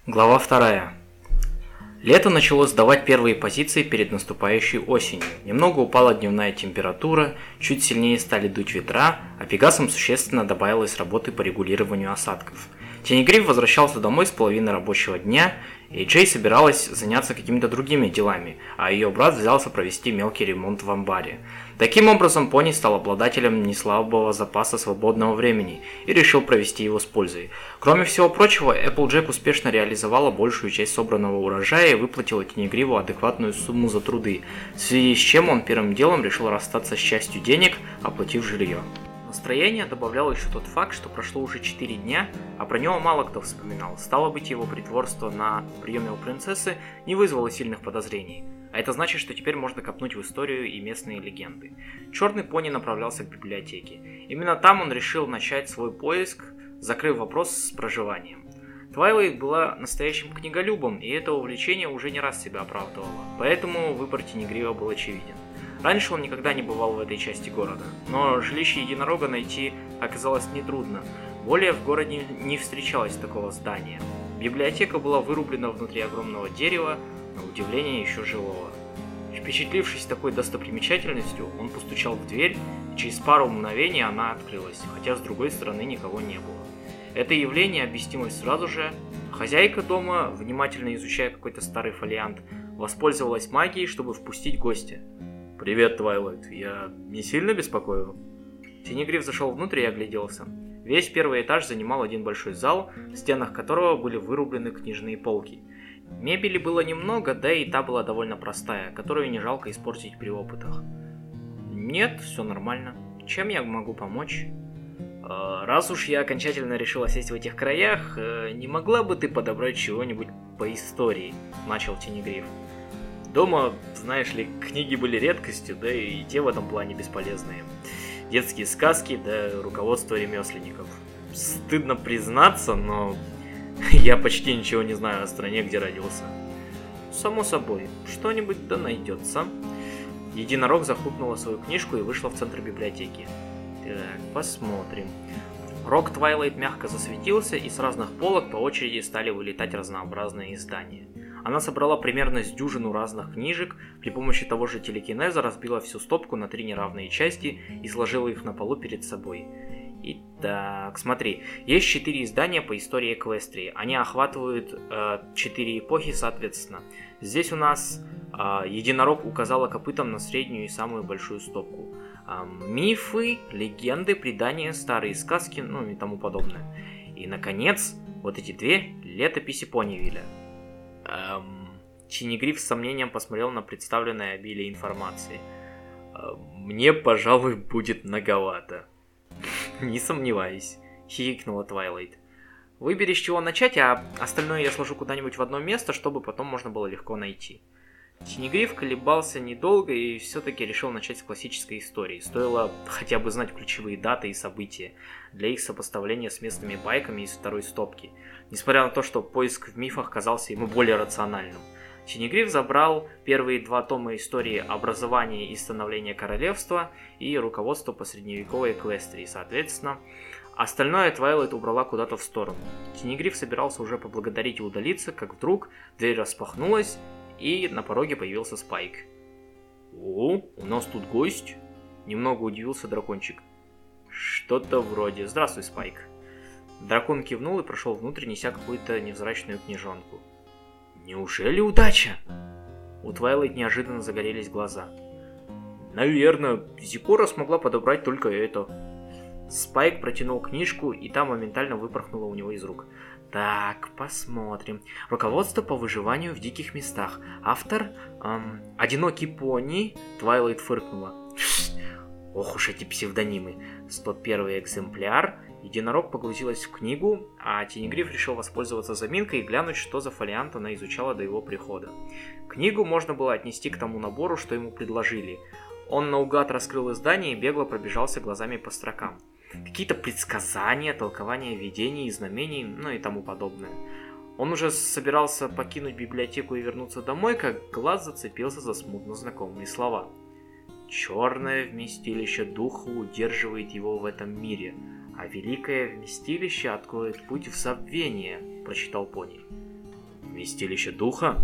Глава 2. Лето начало сдавать первые позиции перед наступающей осенью. Немного упала дневная температура, чуть сильнее стали дуть ветра, а Пегасам существенно добавилось работы по регулированию осадков. Тенегриф возвращался домой с половины рабочего дня, и Джей собиралась заняться какими-то другими делами, а ее брат взялся провести мелкий ремонт в амбаре. Таким образом, Пони стал обладателем неслабого запаса свободного времени и решил провести его с пользой. Кроме всего прочего, Эпплджек успешно реализовала большую часть собранного урожая и выплатила Тенегриву адекватную сумму за труды, в связи с чем он первым делом решил расстаться с частью денег, оплатив жилье. Настроение добавлял еще тот факт, что прошло уже 4 дня, а про него мало кто вспоминал. Стало быть, его притворство на приеме у принцессы не вызвало сильных подозрений. А это значит, что теперь можно копнуть в историю и местные легенды. Черный пони направлялся к библиотеке. Именно там он решил начать свой поиск, закрыв вопрос с проживанием. Твайлайт была настоящим книголюбом, и это увлечение уже не раз себя оправдывало. Поэтому выбор Тенегрива был очевиден. Раньше он никогда не бывал в этой части города, но жилище единорога найти оказалось нетрудно. Более в городе не встречалось такого здания. Библиотека была вырублена внутри огромного дерева, на удивление еще живого. Впечатлившись такой достопримечательностью, он постучал в дверь, и через пару мгновений она открылась, хотя с другой стороны никого не было. Это явление объяснилось сразу же. Хозяйка дома, внимательно изучая какой-то старый фолиант, воспользовалась магией, чтобы впустить гостя. «Привет, Твайлайт, я не сильно беспокою?» Тенегриф зашел внутрь и огляделся. Весь первый этаж занимал один большой зал, в стенах которого были вырублены книжные полки. Мебели было немного, да и та была довольно простая, которую не жалко испортить при опытах. «Нет, все нормально. Чем я могу помочь?» «Раз уж я окончательно решил осесть в этих краях, не могла бы ты подобрать чего-нибудь по истории?» – начал Тенегриф. Дома, знаешь ли, книги были редкостью, да и те в этом плане бесполезные. Детские сказки, да руководство ремесленников. Стыдно признаться, но я почти ничего не знаю о стране, где родился. Само собой, что-нибудь да найдется. Единорог захлопнула свою книжку и вышла в центр библиотеки. Так, посмотрим. Рог Твайлайт мягко засветился, и с разных полок по очереди стали вылетать разнообразные издания. Она собрала примерно с дюжину разных книжек, при помощи того же телекинеза разбила всю стопку на 3 неравные части и сложила их на полу перед собой. Итак, смотри, есть 4 издания по истории Эквестрии. Они охватывают 4 эпохи соответственно. Здесь у нас единорог указала копытом на среднюю и самую большую стопку. Мифы, легенды, предания, старые сказки, ну и тому подобное. И, наконец, вот эти 2 летописи Понивиля. Тенегриф с сомнением посмотрел на представленное обилие информации. «Мне, пожалуй, будет многовато». «Не сомневаюсь», — хихикнула Твайлайт. «Выбери, с чего начать, а остальное я сложу куда-нибудь в одно место, чтобы потом можно было легко найти». Тенегриф колебался недолго и все-таки решил начать с классической истории. Стоило хотя бы знать ключевые даты и события для их сопоставления с местными байками из второй стопки, несмотря на то, что поиск в мифах казался ему более рациональным. Тенегриф забрал первые 2 тома истории образования и становления королевства и руководство по средневековой Эквестрии, соответственно. Остальное Твайлайт убрала куда-то в сторону. Тенегриф собирался уже поблагодарить и удалиться, как вдруг дверь распахнулась, и на пороге появился Спайк. «О, у нас тут гость?» – немного удивился дракончик. «Что-то вроде. Здравствуй, Спайк». Дракон кивнул и прошел внутрь, неся какую-то невзрачную книжонку. «Неужели удача?» У Твайлайт неожиданно загорелись глаза. «Наверное, Зикора смогла подобрать только это». Спайк протянул книжку, и та моментально выпорхнула у него из рук. Так, посмотрим. Руководство по выживанию в диких местах. Автор «Одинокий пони». Твайлайт фыркнула. Ох уж эти псевдонимы. 101 экземпляр. Единорог погрузилась в книгу, а Тенегриф решил воспользоваться заминкой и глянуть, что за фолиант она изучала до его прихода. Книгу можно было отнести к тому набору, что ему предложили. Он наугад раскрыл издание и бегло пробежался глазами по строкам. Какие-то предсказания, толкования видений, знамений, ну и тому подобное. Он уже собирался покинуть библиотеку и вернуться домой, как глаз зацепился за смутно знакомые слова. «Черное вместилище духа удерживает его в этом мире, а великое вместилище откроет путь в забвение», — прочитал Пони. Вместилище духа?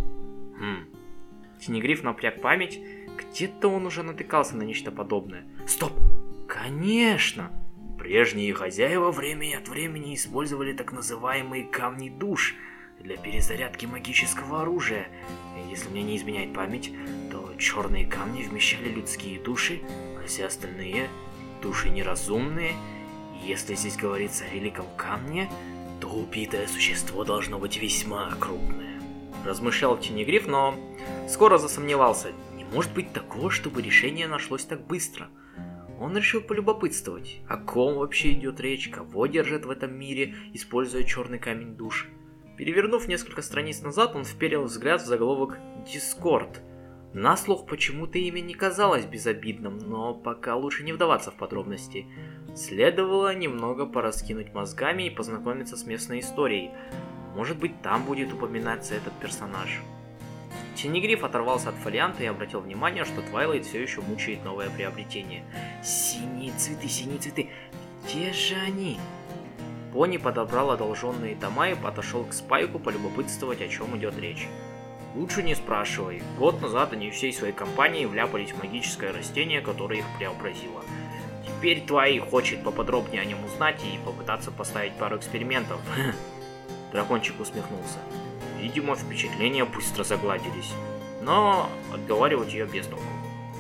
Тенегриф напряг память. Где-то он уже натыкался на нечто подобное. Стоп! Конечно! Прежние хозяева время от времени использовали так называемые камни душ для перезарядки магического оружия. Если мне не изменяет память, то черные камни вмещали людские души, а все остальные — души неразумные. И если здесь говорится о великом камне, то убитое существо должно быть весьма крупное. Размышлял Тенегриф, но скоро засомневался. Не может быть такого, чтобы решение нашлось так быстро. Он решил полюбопытствовать, о ком вообще идет речь, кого держат в этом мире, используя черный камень душ. Перевернув несколько страниц назад, он вперил взгляд в заголовок «Дискорд». На слух почему-то имя не казалось безобидным, но пока лучше не вдаваться в подробности. Следовало немного пораскинуть мозгами и познакомиться с местной историей. Может быть, там будет упоминаться этот персонаж. Тенегриф оторвался от фолианта и обратил внимание, что Твайлайт все еще мучает новое приобретение. Синие цветы, где же они? Пони подобрал одолженные тома и отошел к Спайку полюбопытствовать, о чем идет речь. Лучше не спрашивай. Год назад они всей своей компанией вляпались в магическое растение, которое их преобразило. Теперь Твай хочет поподробнее о нем узнать и попытаться поставить пару экспериментов. Дракончик усмехнулся. Видимо, впечатления быстро загладились. Но отговаривать ее без толку.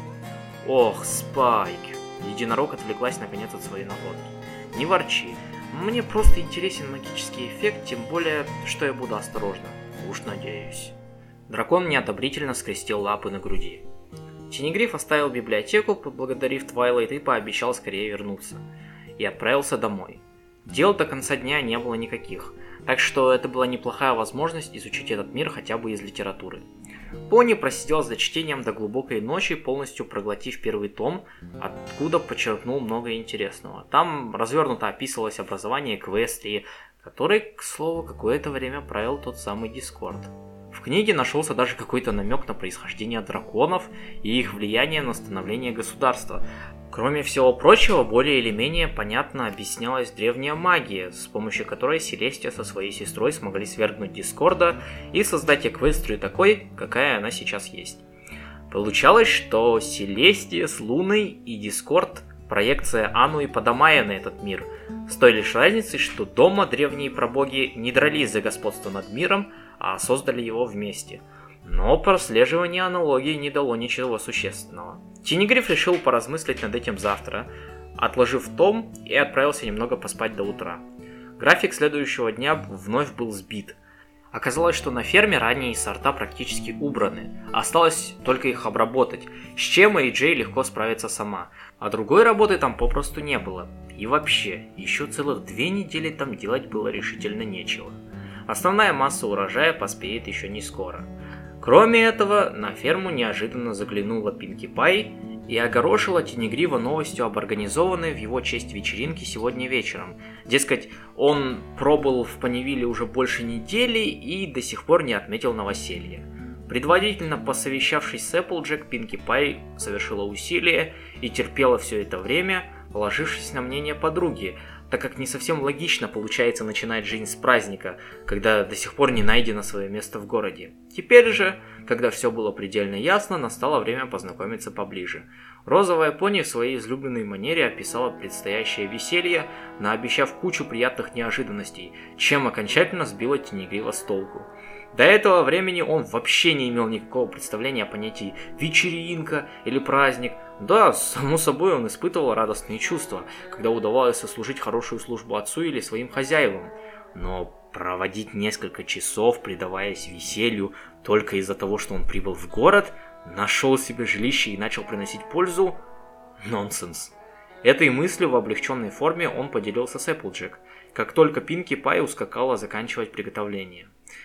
Ох, Спайк. Единорог отвлеклась наконец от своей находки. Не ворчи. Мне просто интересен магический эффект, тем более, что я буду осторожна. Уж надеюсь. Дракон неодобрительно скрестил лапы на груди. Тенегриф оставил библиотеку, поблагодарив Твайлайт, и пообещал скорее вернуться. И отправился домой. Дел до конца дня не было никаких, так что это была неплохая возможность изучить этот мир хотя бы из литературы. Пони просидел за чтением до глубокой ночи, полностью проглотив первый том, откуда подчеркнул много интересного. Там развернуто описывалось образование Эквестрии, который, к слову, какое-то время правил тот самый Дискорд. В книге нашелся даже какой-то намек на происхождение драконов и их влияние на становление государства. Кроме всего прочего, более или менее понятно объяснялась древняя магия, с помощью которой Селестия со своей сестрой смогли свергнуть Дискорда и создать Эквестрию такой, какая она сейчас есть. Получалось, что Селестия с Луной и Дискорд – проекция Ану и Падамая на этот мир, с той лишь разницей, что дома древние прабоги не дрались за господство над миром, а создали его вместе. Но прослеживание аналогии не дало ничего существенного. Тенегриф решил поразмыслить над этим завтра, отложив том и отправился немного поспать до утра. График следующего дня вновь был сбит. Оказалось, что на ферме ранние сорта практически убраны, осталось только их обработать, с чем AJ легко справится сама, а другой работы там попросту не было. И вообще, еще целых 2 недели там делать было решительно нечего. Основная масса урожая поспеет еще не скоро. Кроме этого, на ферму неожиданно заглянула Пинки Пай и огорошила Тенегрива новостью об организованной в его честь вечеринке сегодня вечером. Дескать, он пробыл в Понивиле уже больше недели и до сих пор не отметил новоселье. Предварительно посовещавшись с Эпплджек, Пинки Пай совершила усилие и терпела все это время, положившись на мнение подруги, так как не совсем логично получается начинать жизнь с праздника, когда до сих пор не найдено свое место в городе. Теперь же, когда все было предельно ясно, настало время познакомиться поближе. Розовая пони в своей излюбленной манере описала предстоящее веселье, наобещав кучу приятных неожиданностей, чем окончательно сбила Тенегрива с толку. До этого времени он вообще не имел никакого представления о понятии «вечеринка» или «праздник». Да, само собой, он испытывал радостные чувства, когда удавалось сослужить хорошую службу отцу или своим хозяевам. Но проводить несколько часов, предаваясь веселью, только из-за того, что он прибыл в город, нашел себе жилище и начал приносить пользу – нонсенс. Этой мыслью в облегченной форме он поделился с Эпплджек, как только Пинки Пай ускакала заканчивать приготовление.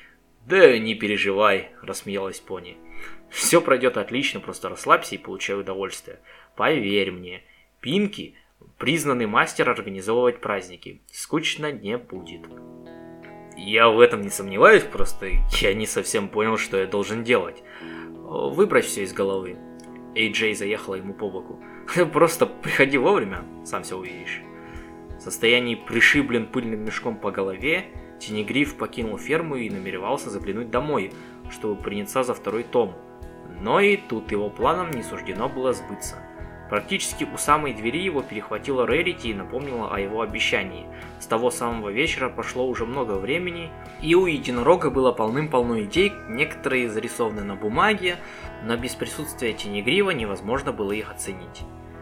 «Да не переживай», – рассмеялась пони. «Все пройдет отлично, просто расслабься и получай удовольствие. Поверь мне, Пинки – признанный мастер организовывать праздники. Скучно не будет». «Я в этом не сомневаюсь, просто я не совсем понял, что я должен делать. Выбрось все из головы». AJ заехала ему по боку. «Просто приходи вовремя, сам все увидишь». В состоянии пришиблен пыльным мешком по голове, Тенегриф покинул ферму и намеревался заглянуть домой, чтобы приняться за второй том. Но и тут его планам не суждено было сбыться. Практически у самой двери его перехватила Рерити и напомнила о его обещании. С того самого вечера прошло уже много времени, и у единорога было полным-полно идей, некоторые зарисованы на бумаге, но без присутствия Тенегрива невозможно было их оценить.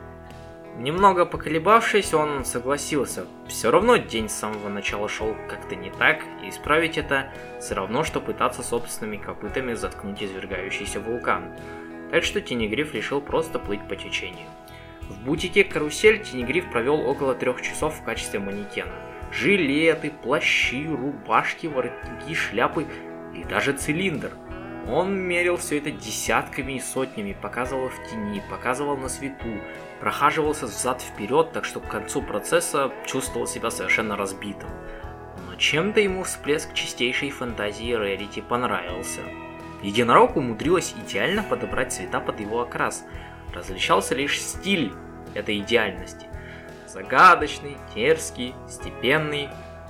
Немного поколебавшись, он согласился. Все равно день с самого начала шел как-то не так, и исправить это все равно, что пытаться собственными копытами заткнуть извергающийся вулкан. Так что Тенегриф решил просто плыть по течению. В бутике «Карусель» Тенегриф провел около 3 часов в качестве манекена. Жилеты, плащи, рубашки, воротники, шляпы и даже цилиндр. Он мерил все это десятками и сотнями, показывал в тени, показывал на свету, прохаживался взад-вперед, так что к концу процесса чувствовал себя совершенно разбитым. Но чем-то ему всплеск чистейшей фантазии Рерити понравился. Единорог умудрилась идеально подобрать цвета под его окрас. Различался лишь стиль этой идеальности. Загадочный, дерзкий, степенный,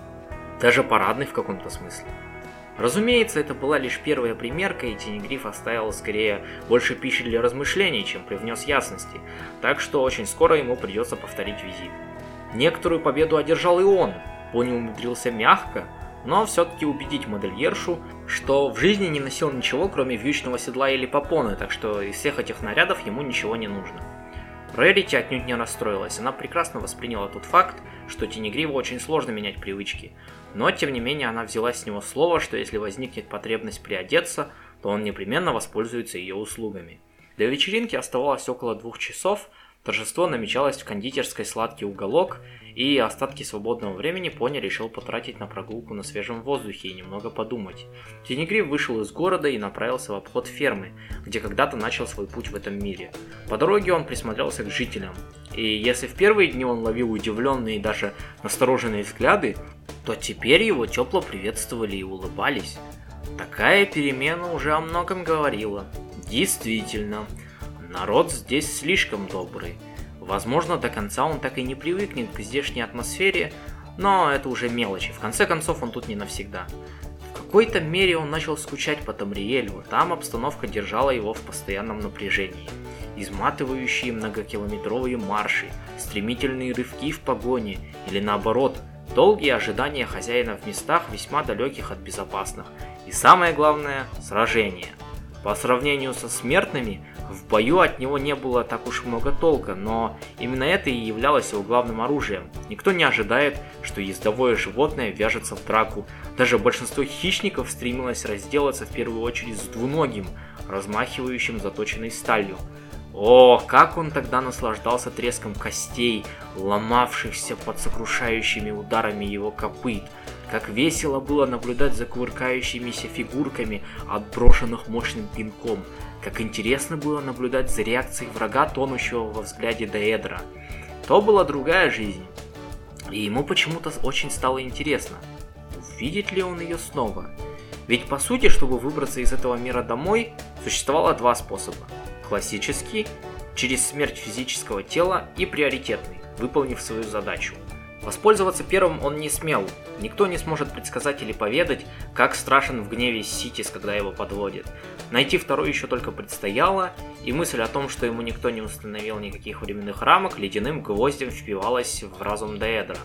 даже парадный в каком-то смысле. Разумеется, это была лишь первая примерка, и Тенегриф оставил скорее больше пищи для размышлений, чем привнес ясности, так что очень скоро ему придется повторить визит. Некоторую победу одержал и он. Пони умудрился мягко, но все-таки убедить модельершу, что в жизни не носил ничего, кроме вьючного седла или попоны, так что из всех этих нарядов ему ничего не нужно. Рерити отнюдь не расстроилась, она прекрасно восприняла тот факт, что Тенегриву очень сложно менять привычки, но тем не менее она взяла с него слово, что если возникнет потребность приодеться, то он непременно воспользуется ее услугами. До вечеринки оставалось около 2 часов, торжество намечалось в кондитерской «Сладкий уголок», и остатки свободного времени Пони решил потратить на прогулку на свежем воздухе и немного подумать. Тенегриф вышел из города и направился в обход фермы, где когда-то начал свой путь в этом мире. По дороге он присмотрелся к жителям, и если в первые дни он ловил удивленные и даже настороженные взгляды, то теперь его тепло приветствовали и улыбались. Такая перемена уже о многом говорила. Действительно, народ здесь слишком добрый. Возможно, до конца он так и не привыкнет к здешней атмосфере, но это уже мелочи, в конце концов он тут не навсегда. В какой-то мере он начал скучать по Тамриэлю, там обстановка держала его в постоянном напряжении. Изматывающие многокилометровые марши, стремительные рывки в погоне или наоборот, долгие ожидания хозяина в местах весьма далеких от безопасных. И самое главное – сражения. По сравнению со смертными, в бою от него не было так уж много толка, но именно это и являлось его главным оружием. Никто не ожидает, что ездовое животное вяжется в драку. Даже большинство хищников стремилось разделаться в первую очередь с двуногим, размахивающим заточенной сталью. О, как он тогда наслаждался треском костей, ломавшихся под сокрушающими ударами его копыт. Как весело было наблюдать за кувыркающимися фигурками, отброшенных мощным пинком. Как интересно было наблюдать за реакцией врага, тонущего во взгляде Деэдра. То была другая жизнь, и ему почему-то очень стало интересно, увидит ли он ее снова. Ведь по сути, чтобы выбраться из этого мира домой, существовало 2 способа. Классический, через смерть физического тела, и приоритетный, выполнив свою задачу. Воспользоваться первым он не смел, никто не сможет предсказать или поведать, как страшен в гневе Ситис, когда его подводит. Найти второй еще только предстояло, и мысль о том, что ему никто не установил никаких временных рамок, ледяным гвоздем впивалась в разум Деэдра.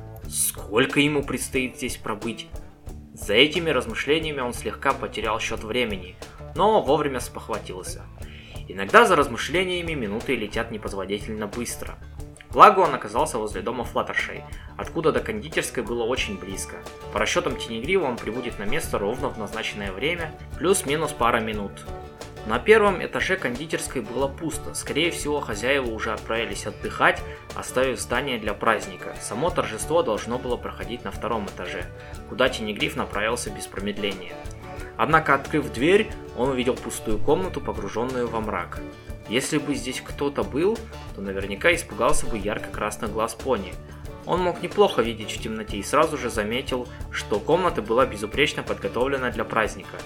Сколько ему предстоит здесь пробыть? За этими размышлениями он слегка потерял счет времени, но вовремя спохватился. Иногда за размышлениями минуты летят непозволительно быстро. Благо он оказался возле дома Флаттершей, откуда до кондитерской было очень близко. По расчетам Тенегрива он прибудет на место ровно в назначенное время, плюс-минус пара минут. На первом этаже кондитерской было пусто, скорее всего хозяева уже отправились отдыхать, оставив здание для праздника. Само торжество должно было проходить на 2-м этаже, куда Тенегриф направился без промедления. Однако, открыв дверь, он увидел пустую комнату, погруженную во мрак. Если бы здесь кто-то был, то наверняка испугался бы ярко-красных глаз Пони. Он мог неплохо видеть в темноте и сразу же заметил, что комната была безупречно подготовлена для праздника.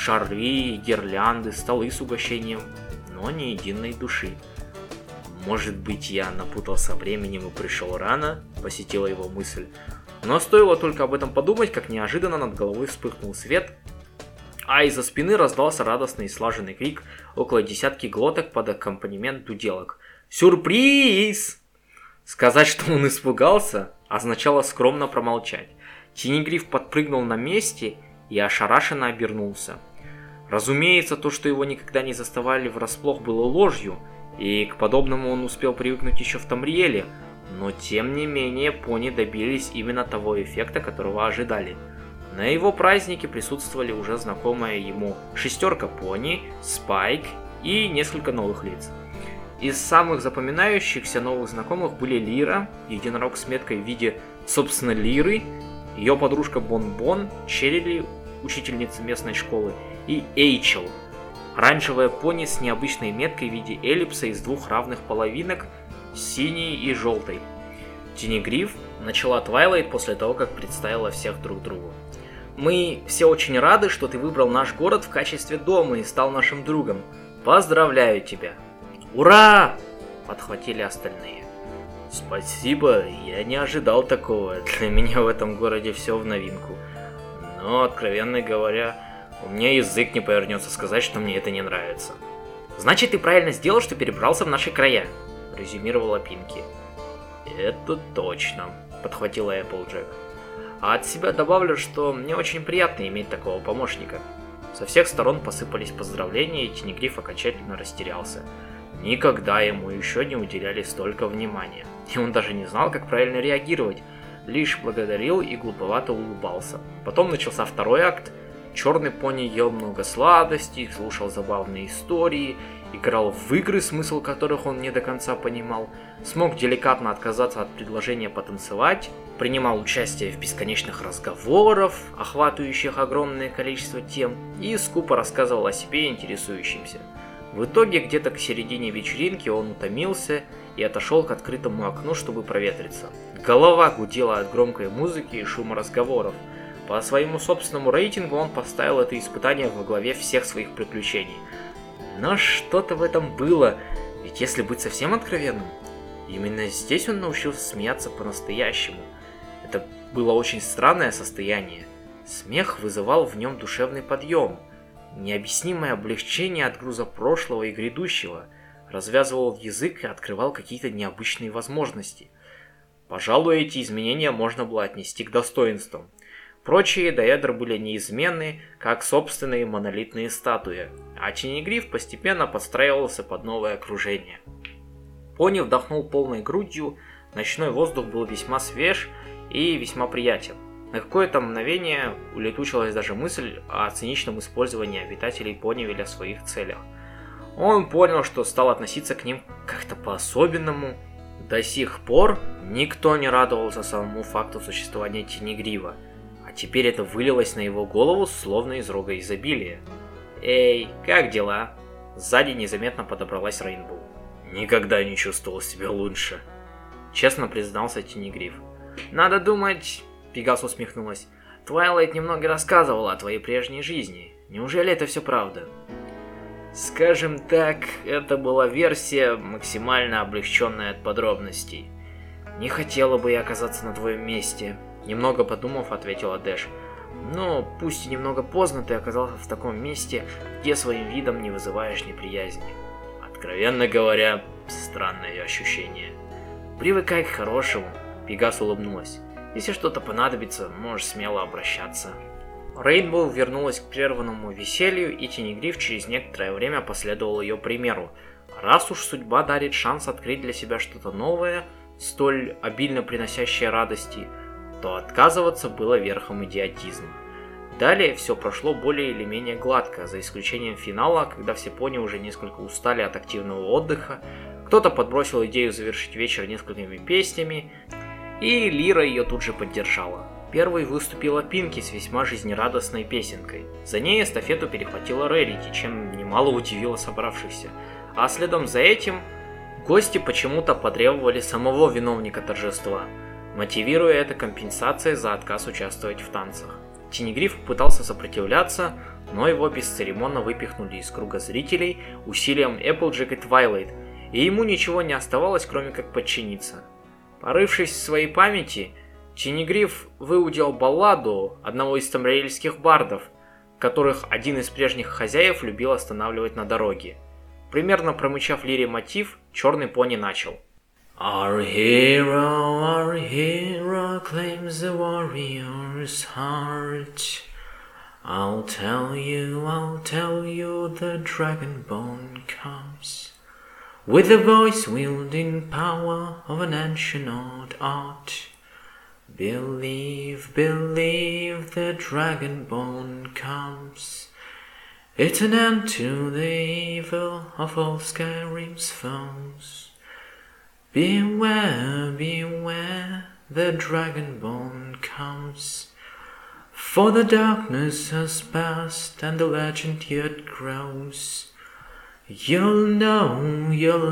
Шары, гирлянды, столы с угощением, но ни единой души. «Может быть, я напутался временем и пришел рано?» – посетила его мысль. Но стоило только об этом подумать, как неожиданно над головой вспыхнул свет, а из-за спины раздался радостный и слаженный крик около десятки глоток под аккомпанемент дуделок. «Сюрприз!» Сказать, что он испугался, означало скромно промолчать. Тенегриф подпрыгнул на месте и ошарашенно обернулся. Разумеется, то, что его никогда не заставали врасплох, было ложью, и к подобному он успел привыкнуть еще в Тамриэле, но тем не менее пони добились именно того эффекта, которого ожидали. На его празднике присутствовали уже знакомая ему шестерка пони, Спайк и несколько новых лиц. Из самых запоминающихся новых знакомых были Лира, единорог с меткой в виде, собственно, Лиры, ее подружка Бон-Бон, Черили, учительница местной школы, и Эйчел, оранжевая пони с необычной меткой в виде эллипса из двух равных половинок, синей и желтой. Тенегриф начала Твайлайт после того, как представила всех друг другу. «Мы все очень рады, что ты выбрал наш город в качестве дома и стал нашим другом. Поздравляю тебя!» «Ура!» – подхватили остальные. «Спасибо, я не ожидал такого. Для меня в этом городе все в новинку. Но, откровенно говоря, у меня язык не повернется сказать, что мне это не нравится». «Значит, ты правильно сделал, что перебрался в наши края», – резюмировала Пинки. «Это точно», – подхватила Эпплджек. «А от себя добавлю, что мне очень приятно иметь такого помощника». Со всех сторон посыпались поздравления, и Тенегриф окончательно растерялся. Никогда ему еще не уделяли столько внимания, и он даже не знал, как правильно реагировать, лишь благодарил и глуповато улыбался. Потом начался второй акт. Черный пони ел много сладостей, слушал забавные истории, играл в игры, смысл которых он не до конца понимал, смог деликатно отказаться от предложения потанцевать, принимал участие в бесконечных разговорах, охватывающих огромное количество тем, и скупо рассказывал о себе интересующимся. В итоге, где-то к середине вечеринки он утомился и отошел к открытому окну, чтобы проветриться. Голова гудела от громкой музыки и шума разговоров. По своему собственному рейтингу он поставил это испытание во главе всех своих приключений. Но что-то в этом было, ведь если быть совсем откровенным, именно здесь он научился смеяться по-настоящему. Это было очень странное состояние. Смех вызывал в нем душевный подъем, необъяснимое облегчение от груза прошлого и грядущего, развязывал язык и открывал какие-то необычные возможности. Пожалуй, эти изменения можно было отнести к достоинствам. Прочие доэдры были неизменны, как собственные монолитные статуи, а Тенегриф постепенно подстраивался под новое окружение. Пони вдохнул полной грудью, ночной воздух был весьма свеж и весьма приятен. На какое-то мгновение улетучилась даже мысль о циничном использовании обитателей Понивиля в своих целях. Он понял, что стал относиться к ним как-то по-особенному. До сих пор никто не радовался самому факту существования Тенегрива, а теперь это вылилось на его голову словно из рога изобилия. «Эй, как дела?» Сзади незаметно подобралась Рейнбоу. «Никогда не чувствовал себя лучше», — честно признался Тенегриф. «Надо думать...» — Пегас усмехнулась. «Твайлайт немного рассказывала о твоей прежней жизни. Неужели это все правда?» «Скажем так, это была версия, максимально облегченная от подробностей. Не хотела бы я оказаться на твоем месте», — немного подумав, ответила Дэш. «Но пусть и немного поздно ты оказался в таком месте, где своим видом не вызываешь неприязни. Откровенно говоря, странное ощущение». «Привыкай к хорошему», — Пегас улыбнулась. «Если что-то понадобится, можешь смело обращаться». Рейнбоу вернулась к прерванному веселью, и Тенегриф через некоторое время последовал ее примеру. Раз уж судьба дарит шанс открыть для себя что-то новое, столь обильно приносящее радости, то отказываться было верхом идиотизма. Далее все прошло более или менее гладко, за исключением финала, когда все пони уже несколько устали от активного отдыха, кто-то подбросил идею завершить вечер несколькими песнями, и Лира ее тут же поддержала. Первой выступила Пинки с весьма жизнерадостной песенкой. За ней эстафету перехватила Рерити, чем немало удивило собравшихся. А следом за этим гости почему-то потребовали самого виновника торжества, мотивируя это компенсацией за отказ участвовать в танцах. Тенегриф пытался сопротивляться, но его бесцеремонно выпихнули из круга зрителей усилием Эпплджек и Твайлайт, и ему ничего не оставалось, кроме как подчиниться. Порывшись в своей памяти, Тенегриф выудил балладу одного из тамриэльских бардов, которых один из прежних хозяев любил останавливать на дороге. Примерно промычав лире мотив, черный пони начал. Our hero claims the warrior's heart. I'll tell you, the dragonborn comes with the voice-wielding power of an ancient old art. Believe, the dragonborn comes. It's an end to the evil of all Skyrim's foes. Beware, the dragonborn comes. For the darkness has passed and the legend yet grows. You'll know,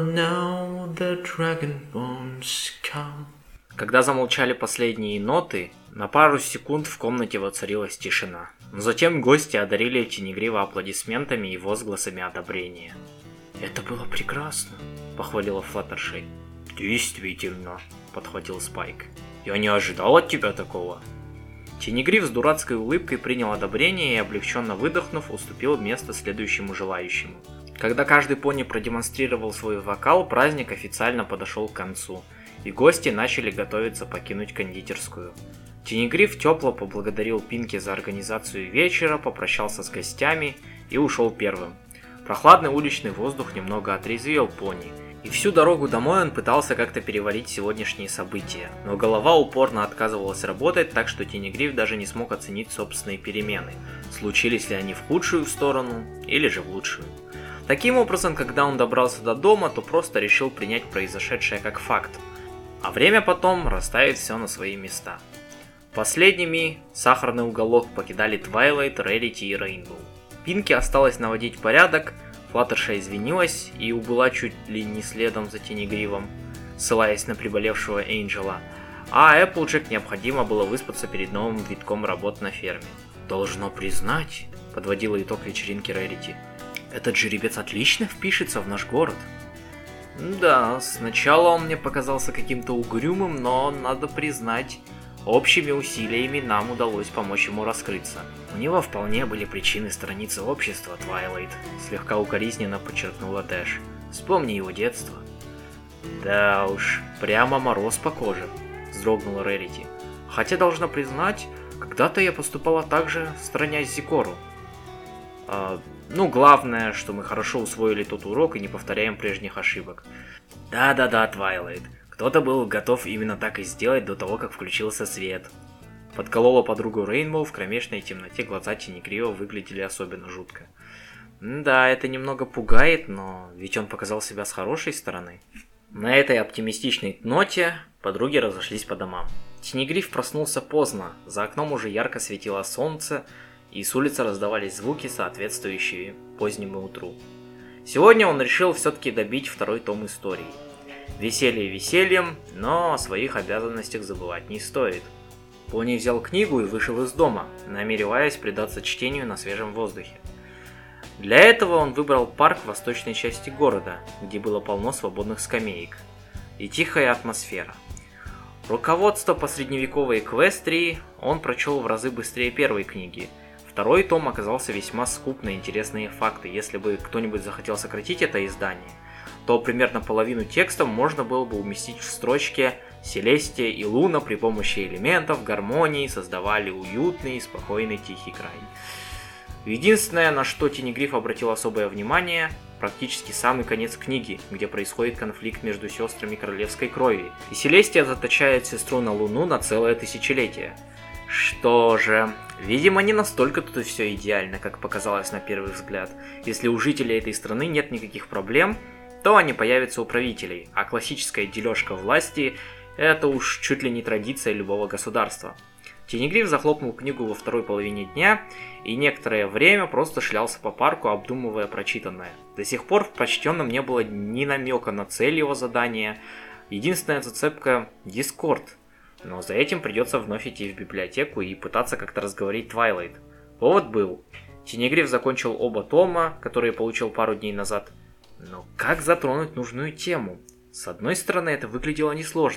the dragonborns come. Когда замолчали последние ноты, на пару секунд в комнате воцарилась тишина. Но затем гости одарили Тенегрива аплодисментами и возгласами одобрения. «Это было прекрасно», — похвалила Флаттершай. «Действительно», — подхватил Спайк. «Я не ожидал от тебя такого». Тенегрив с дурацкой улыбкой принял одобрение и, облегченно выдохнув, уступил место следующему желающему. Когда каждый пони продемонстрировал свой вокал, праздник официально подошел к концу, и гости начали готовиться покинуть кондитерскую. Тенегрив тепло поблагодарил Пинки за организацию вечера, попрощался с гостями и ушел первым. Прохладный уличный воздух немного отрезвил пони, и всю дорогу домой он пытался как-то переварить сегодняшние события, но голова упорно отказывалась работать, так что Тенегрив даже не смог оценить собственные перемены, случились ли они в худшую сторону или же в лучшую. Таким образом, когда он добрался до дома, то просто решил принять произошедшее как факт, а время потом расставит все на свои места. Последними сахарный уголок покидали Твайлайт, Рерити и Рейнбоу. Пинки осталось наводить порядок, Флаттершай извинилась и убыла чуть ли не следом за Тенегривом, ссылаясь на приболевшего Энджела, а Эпплджек необходимо было выспаться перед новым витком работ на ферме. «Должно признать», — подводила итог вечеринки Рерити, — «этот жеребец отлично впишется в наш город». Да, сначала он мне показался каким-то угрюмым, но, надо признать, общими усилиями нам удалось помочь ему раскрыться. У него вполне были причины сторониться общества, Твайлайт, слегка укоризненно подчеркнула Дэш. Вспомни его детство. Да уж, прямо мороз по коже, вздрогнула Рерити. Хотя, должна признать, когда-то я поступала так же, сторонясь Зикору. Главное, что мы хорошо усвоили тот урок и не повторяем прежних ошибок. Да, Твайлайт. Кто-то был готов именно так и сделать до того, как включился свет. Подколола подругу Рейнбоу, в кромешной темноте глаза Тенегрива выглядели особенно жутко. Да, это немного пугает, но ведь он показал себя с хорошей стороны. На этой оптимистичной ноте подруги разошлись по домам. Тенегрив проснулся поздно, за окном уже ярко светило солнце, и с улицы раздавались звуки, соответствующие позднему утру. Сегодня он решил все-таки добить второй том истории. Веселье весельем, но о своих обязанностях забывать не стоит. Пони взял книгу и вышел из дома, намереваясь предаться чтению на свежем воздухе. Для этого он выбрал парк в восточной части города, где было полно свободных скамеек и тихая атмосфера. Руководство по средневековой Эквестрии он прочел в разы быстрее первой книги. Второй том оказался весьма скуп на интересные факты. Если бы кто-нибудь захотел сократить это издание, то примерно половину текста можно было бы уместить в строчке «Селестия и Луна при помощи элементов гармонии создавали уютный и спокойный тихий край». Единственное, на что Тенегрив обратил особое внимание, практически самый конец книги, где происходит конфликт между сестрами королевской крови, и Селестия заточает сестру на Луну на целое тысячелетие. Что же, видимо, не настолько тут все идеально, как показалось на первый взгляд. Если у жителей этой страны нет никаких проблем, то они появятся у правителей, а классическая дележка власти – это уж чуть ли не традиция любого государства. Тенегрив захлопнул книгу во второй половине дня и некоторое время просто шлялся по парку, обдумывая прочитанное. До сих пор в прочтенном не было ни намека на цель его задания, единственная зацепка – Дискорд. Но за этим придется вновь идти в библиотеку и пытаться как-то разговорить Твайлайт. Повод был. Тенегрив закончил оба тома, которые получил пару дней назад. Но как затронуть нужную тему? С одной стороны, это выглядело несложно.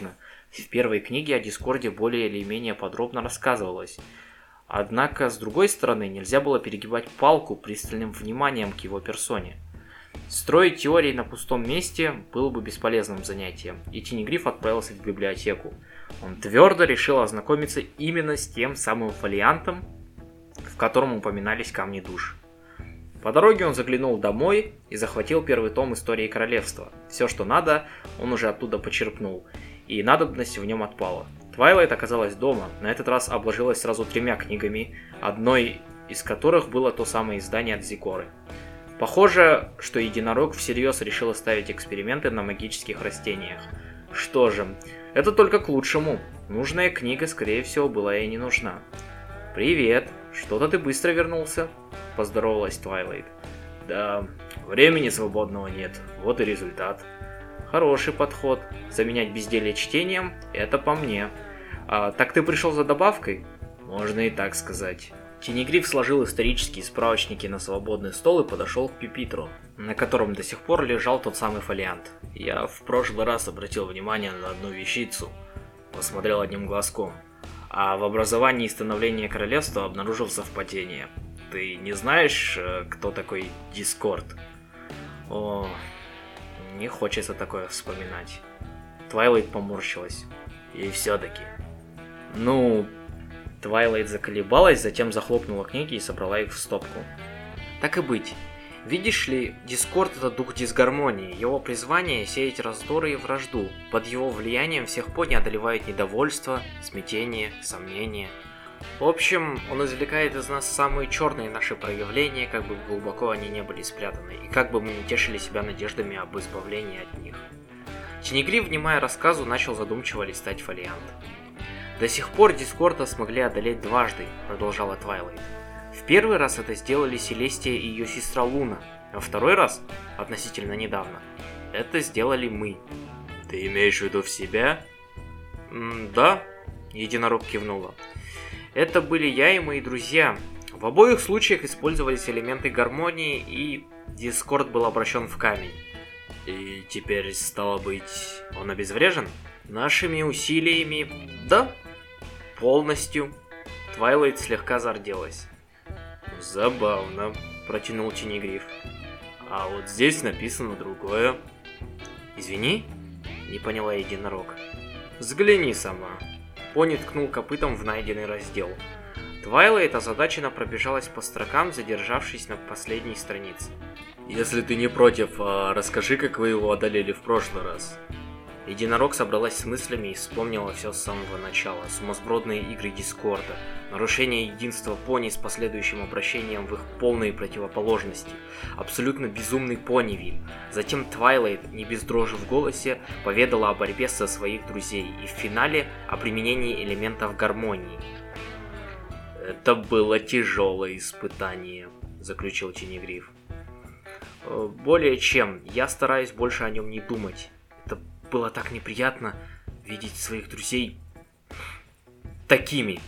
В первой книге о Дискорде более или менее подробно рассказывалось. Однако, с другой стороны, нельзя было перегибать палку пристальным вниманием к его персоне. Строить теории на пустом месте было бы бесполезным занятием, и Тенегриф отправился в библиотеку. Он твердо решил ознакомиться именно с тем самым фолиантом, в котором упоминались камни душ. По дороге он заглянул домой и захватил первый том истории королевства. Все, что надо, он уже оттуда почерпнул, и надобность в нем отпала. Твайлайт оказалась дома, на этот раз обложилась сразу 3 книгами, одной из которых было то самое издание от Зикоры. Похоже, что единорог всерьез решил ставить эксперименты на магических растениях. Что же, это только к лучшему. Нужная книга, скорее всего, была ей не нужна. «Привет, что-то ты быстро вернулся», — поздоровалась Твайлайт. «Да, времени свободного нет, вот и результат». «Хороший подход. Заменять безделье чтением — это по мне. Так ты пришел за добавкой?» «Можно и так сказать». Тенегриф сложил исторические справочники на свободный стол и подошел к пюпитру, на котором до сих пор лежал тот самый фолиант. «Я в прошлый раз обратил внимание на одну вещицу. Посмотрел одним глазком. А в образовании и становлении королевства обнаружил совпадение. Ты не знаешь, кто такой Дискорд?» «О, не хочется такое вспоминать». Твайлайт поморщилась. «И все-таки». Твайлайт заколебалась, затем захлопнула книги и собрала их в стопку. «Так и быть. Видишь ли, Дискорд — это дух дисгармонии. Его призвание — сеять раздоры и вражду. Под его влиянием всех пони одолевает недовольство, смятение, сомнение. В общем, он извлекает из нас самые черные наши проявления, как бы глубоко они не были спрятаны, и как бы мы не тешили себя надеждами об избавлении от них». Тенегриф, внимая рассказу, начал задумчиво листать фолиант. «До сих пор Дискорда смогли одолеть дважды», — продолжала Твайлайт. «В первый раз это сделали Селестия и ее сестра Луна, а второй раз, относительно недавно, это сделали мы». «Ты имеешь в виду в себя?» «Да», — единорог кивнула. «Это были я и мои друзья. В обоих случаях использовались элементы гармонии, и Дискорд был обращен в камень». «И теперь, стало быть, он обезврежен?» «Нашими усилиями, да, полностью». Твайлайт слегка зарделась. «Забавно», — протянул Тенегриф. «А вот здесь написано другое». «Извини?» — не поняла единорог. «Взгляни сама». Пони ткнул копытом в найденный раздел. Твайлайт озадаченно пробежалась по строкам, задержавшись на последней странице. «Если ты не против, расскажи, как вы его одолели в прошлый раз». Единорог собралась с мыслями и вспомнила все с самого начала. Сумасбродные игры Дискорда, нарушение единства пони с последующим обращением в их полные противоположности, абсолютно безумный Понивиль. Затем Твайлайт, не без дрожи в голосе, поведала о борьбе со своих друзей и в финале о применении элементов гармонии. «Это было тяжелое испытание», — заключил Тенегриф. «Более чем. Я стараюсь больше о нем не думать. Это было так неприятно видеть своих друзей такими.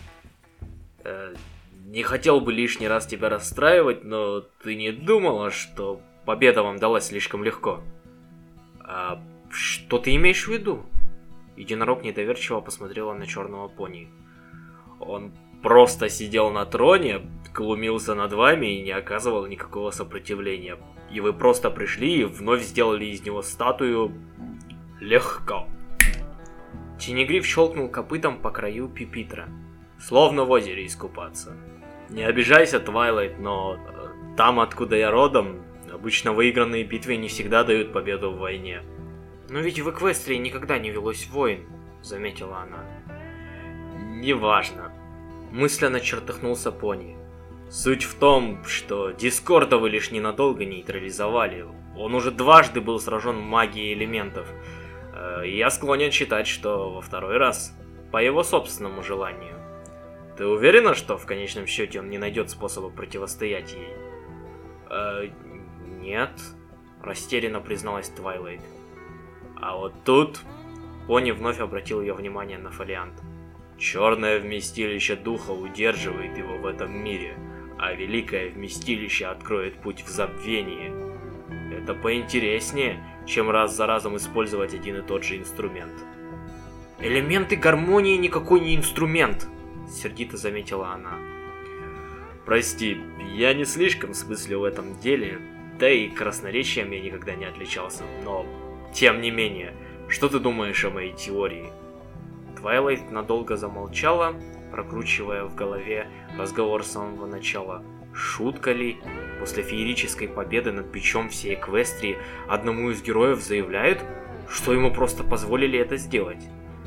Не хотел бы лишний раз тебя расстраивать, но ты не думала, что победа вам далась слишком легко?» «А что ты имеешь в виду?» Единорог недоверчиво посмотрела на черного пони. «Он просто сидел на троне, глумился над вами и не оказывал никакого сопротивления. И вы просто пришли и вновь сделали из него статую легко». Тенегриф щелкнул копытом по краю пюпитра. «Словно в озере искупаться. Не обижайся, Твайлайт, но там, откуда я родом, обычно выигранные битвы не всегда дают победу в войне». «Но ведь в Эквестрии никогда не велось войн», — заметила она. «Неважно», — мысленно чертыхнулся пони. «Суть в том, что Дискорда вы лишь ненадолго нейтрализовали. Он уже дважды был сражен магией элементов. Я склонен считать, что во второй раз по его собственному желанию. Ты уверена, что в конечном счете он не найдет способа противостоять ей?» «Нет», — растерянно призналась Твайлайт. «А вот тут...» Пони вновь обратил ее внимание на фолиант. «Черное вместилище духа удерживает его в этом мире, а великое вместилище откроет путь в забвение. Это поинтереснее, чем раз за разом использовать один и тот же инструмент». Элементы гармонии никакой не инструмент, сердито заметила она. Прости, я не слишком смыслю в этом деле, да и красноречием я никогда не отличался, но тем не менее, что ты думаешь о моей теории? Твайлайт надолго замолчала, прокручивая в голове разговор с самого начала. Шутка ли? После феерической победы над бичом всей Эквестрии одному из героев заявляют, что ему просто позволили это сделать.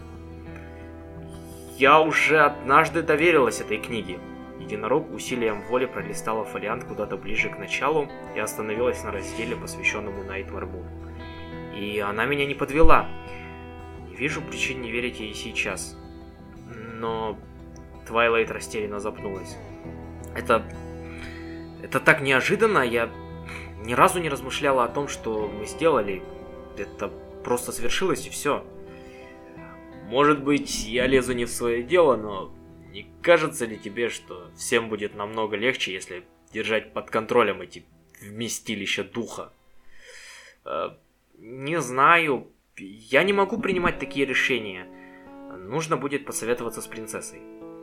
Я уже однажды доверилась этой книге. Единорог усилием воли пролистала фолиант куда-то ближе к началу и остановилась на разделе, посвященному Найтмэр Мун. И она меня не подвела. Не вижу причин не верить ей сейчас. Но... Твайлайт растерянно запнулась. Это так неожиданно, я ни разу не размышляла о том, что мы сделали. Это просто свершилось и все. Может быть, я лезу не в свое дело, но не кажется ли тебе, что всем будет намного легче, если держать под контролем эти вместилища духа? Не знаю. Я не могу принимать такие решения. Нужно будет посоветоваться с принцессой.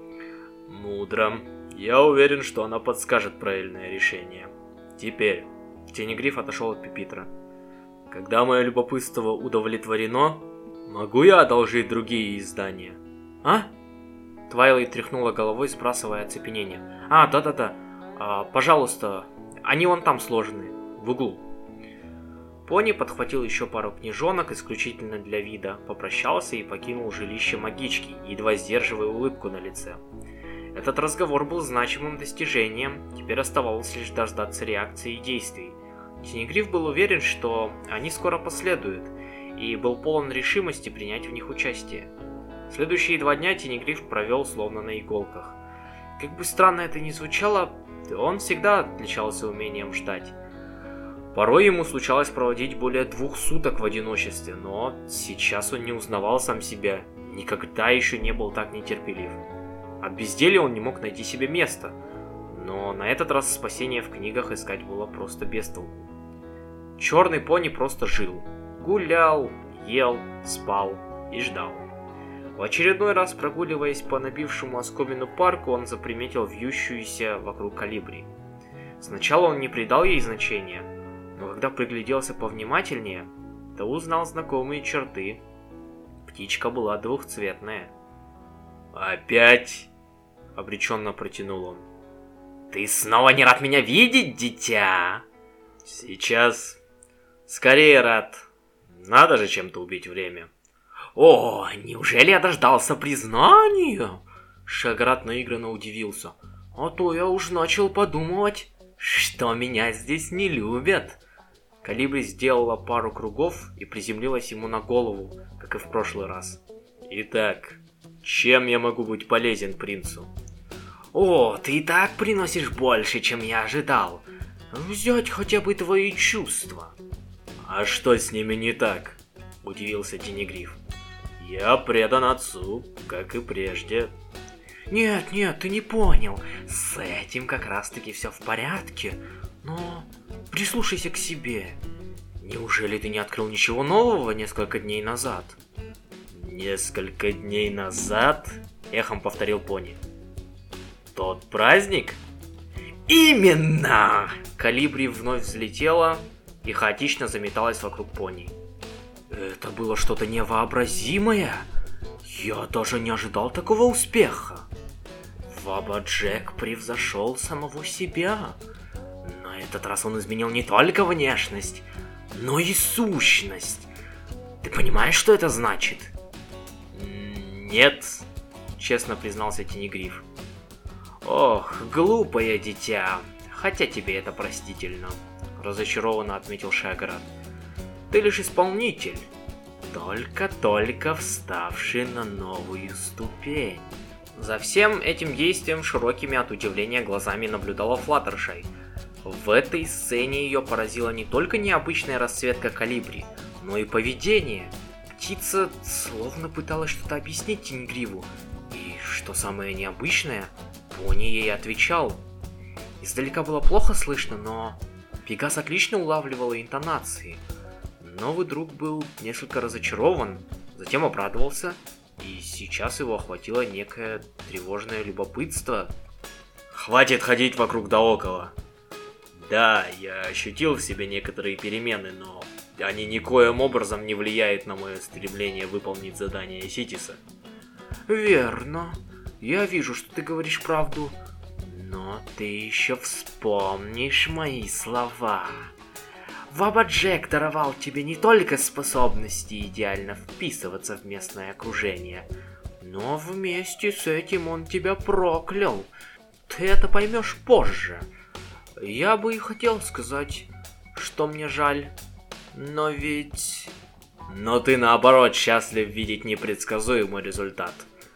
Мудро. Я уверен, что она подскажет правильное решение. Теперь. Тенегриф отошел от пюпитра. Когда мое любопытство удовлетворено, могу я одолжить другие издания? А? Твайлайт тряхнула головой, сбрасывая оцепенение. Да-да-да. Пожалуйста, они вон там сложены, в углу. Пони подхватил еще пару книжонок исключительно для вида, попрощался и покинул жилище магички, едва сдерживая улыбку на лице. Этот разговор был значимым достижением, теперь оставалось лишь дождаться реакции и действий. Тенегриф был уверен, что они скоро последуют, и был полон решимости принять в них участие. Следующие 2 дня Тенегриф провел словно на иголках. Как бы странно это ни звучало, он всегда отличался умением ждать. Порой ему случалось проводить более 2 суток в одиночестве, но сейчас он не узнавал сам себя, никогда еще не был так нетерпелив. От безделья он не мог найти себе места, но на этот раз спасение в книгах искать было просто без толку. Черный пони просто жил, гулял, ел, спал и ждал. В очередной раз, прогуливаясь по набившему оскомину парку, он заприметил вьющуюся вокруг колибри. Сначала он не придал ей значения, но когда пригляделся повнимательнее, то узнал знакомые черты. Птичка была двухцветная. «Опять?» — обреченно протянул он. «Ты снова не рад меня видеть, дитя?» «Сейчас. Скорее рад. Надо же чем-то убить время». «О, неужели я дождался признания?» Шаграт наигранно удивился. «А то я уж начал подумывать, что меня здесь не любят». Колибри сделала пару кругов и приземлилась ему на голову, как и в прошлый раз. «Итак, чем я могу быть полезен принцу?» «О, ты и так приносишь больше, чем я ожидал. Взять хотя бы твои чувства». «А что с ними не так?» – удивился Тенегриф. «Я предан отцу, как и прежде». «Нет, ты не понял. С этим как раз-таки все в порядке. Но прислушайся к себе. Неужели ты не открыл ничего нового несколько дней назад?» «Несколько дней назад?» – эхом повторил пони. «Тот праздник?» «Именно!» Колибри вновь взлетела и хаотично заметалась вокруг пони. «Это было что-то невообразимое! Я даже не ожидал такого успеха! Ваба Джек превзошел самого себя! На этот раз он изменил не только внешность, но и сущность! Ты понимаешь, что это значит?» «Нет», — честно признался Тенегриф. «Ох, глупое дитя, хотя тебе это простительно», — разочарованно отметил Шаграт. «Ты лишь исполнитель, только-только вставший на новую ступень». За всем этим действием широкими от удивления глазами наблюдала Флаттершай. В этой сцене ее поразила не только необычная расцветка колибри, но и поведение. Птица словно пыталась что-то объяснить Тенегриву, и, что самое необычное, пони ей отвечал. Издалека было плохо слышно, но Пегас отлично улавливала интонации. Новый друг был несколько разочарован, затем обрадовался и сейчас его охватило некое тревожное любопытство. Хватит ходить вокруг да около. Да, я ощутил в себе некоторые перемены, но они никоим образом не влияют на мое стремление выполнить задание Ситиса. Верно. Я вижу, что ты говоришь правду. Но ты еще вспомнишь мои слова. Ваба Джек даровал тебе не только способности идеально вписываться в местное окружение, но вместе с этим он тебя проклял. Ты это поймешь позже. Я бы и хотел сказать, что мне жаль, но ведь... Но ты наоборот счастлив видеть непредсказуемый результат.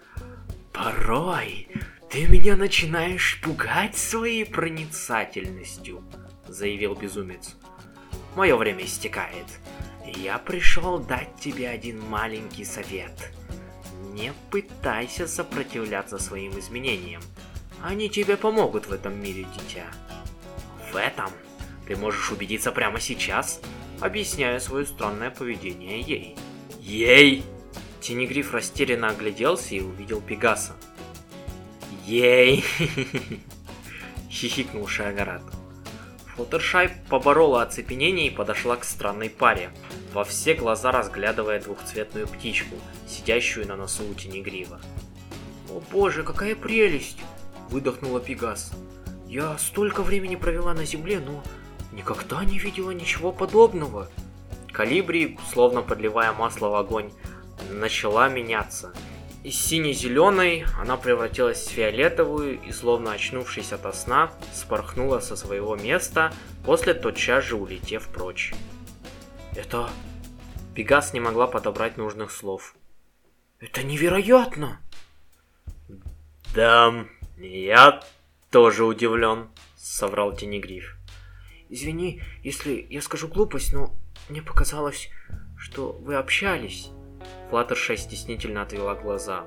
Порой ты меня начинаешь пугать своей проницательностью, заявил безумец. Мое время истекает. Я пришел дать тебе один маленький совет. Не пытайся сопротивляться своим изменениям. Они тебе помогут в этом мире, дитя. В этом ты можешь убедиться прямо сейчас, объясняя свое странное поведение ей. Ей? Тенегриф растерянно огляделся и увидел Пегаса. Ей! Хихикнул Шиагарат. Флаттершай поборола оцепенение и подошла к странной паре, во все глаза разглядывая двухцветную птичку, сидящую на носу у Тенегрива. «О боже, какая прелесть!» – выдохнула Пегас. «Я столько времени провела на земле, но никогда не видела ничего подобного!» Колибри, словно подливая масло в огонь, начала меняться. Из сине-зеленой она превратилась в фиолетовую и, словно очнувшись ото сна, спорхнула со своего места, после тотчас же улетев прочь. Это... Пегас не могла подобрать нужных слов. Это невероятно! Да, я тоже удивлен, соврал Тенегриф. Извини, если я скажу глупость, но мне показалось, что вы общались. Флаттершай стеснительно отвела глаза.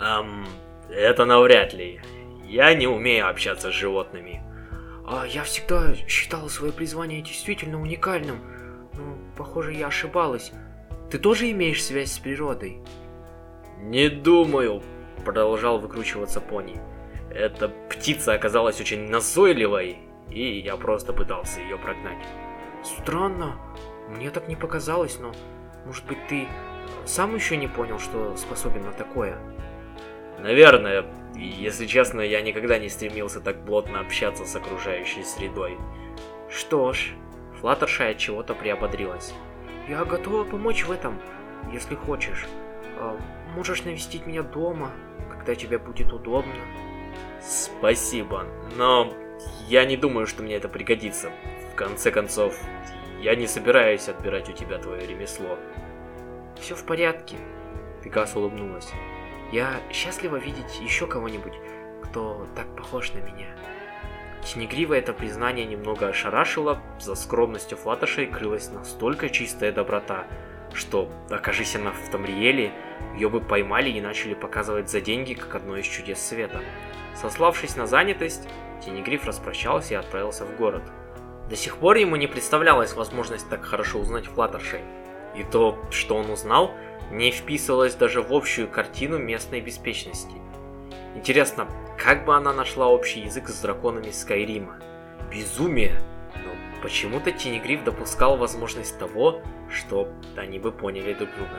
Это навряд ли. Я не умею общаться с животными. Я всегда считала свое призвание действительно уникальным. Но, похоже, я ошибалась. Ты тоже имеешь связь с природой? Не думаю, продолжал выкручиваться пони. Эта птица оказалась очень назойливой, и я просто пытался ее прогнать. Странно. Мне так не показалось, но, может быть, ты... сам еще не понял, что способен на такое? Наверное. Если честно, я никогда не стремился так плотно общаться с окружающей средой. Что ж, Флаттершай от чего-то приободрилась. Я готова помочь в этом, если хочешь. Можешь навестить меня дома, когда тебе будет удобно. Спасибо, но я не думаю, что мне это пригодится. В конце концов, я не собираюсь отбирать у тебя твое ремесло. Все в порядке, Пегас улыбнулась. Я счастлива видеть еще кого-нибудь, кто так похож на меня. Тенегрива это признание немного ошарашило, за скромностью Флаттершай крылась настолько чистая доброта, что, окажись она в Тамриэле, ее бы поймали и начали показывать за деньги, как одно из чудес света. Сославшись на занятость, Тенегриф распрощался и отправился в город. До сих пор ему не представлялась возможность так хорошо узнать Флаттершай. И то, что он узнал, не вписывалось даже в общую картину местной беспечности. Интересно, как бы она нашла общий язык с драконами Скайрима? Безумие! Но почему-то Тенегриф допускал возможность того, что они бы поняли друг друга.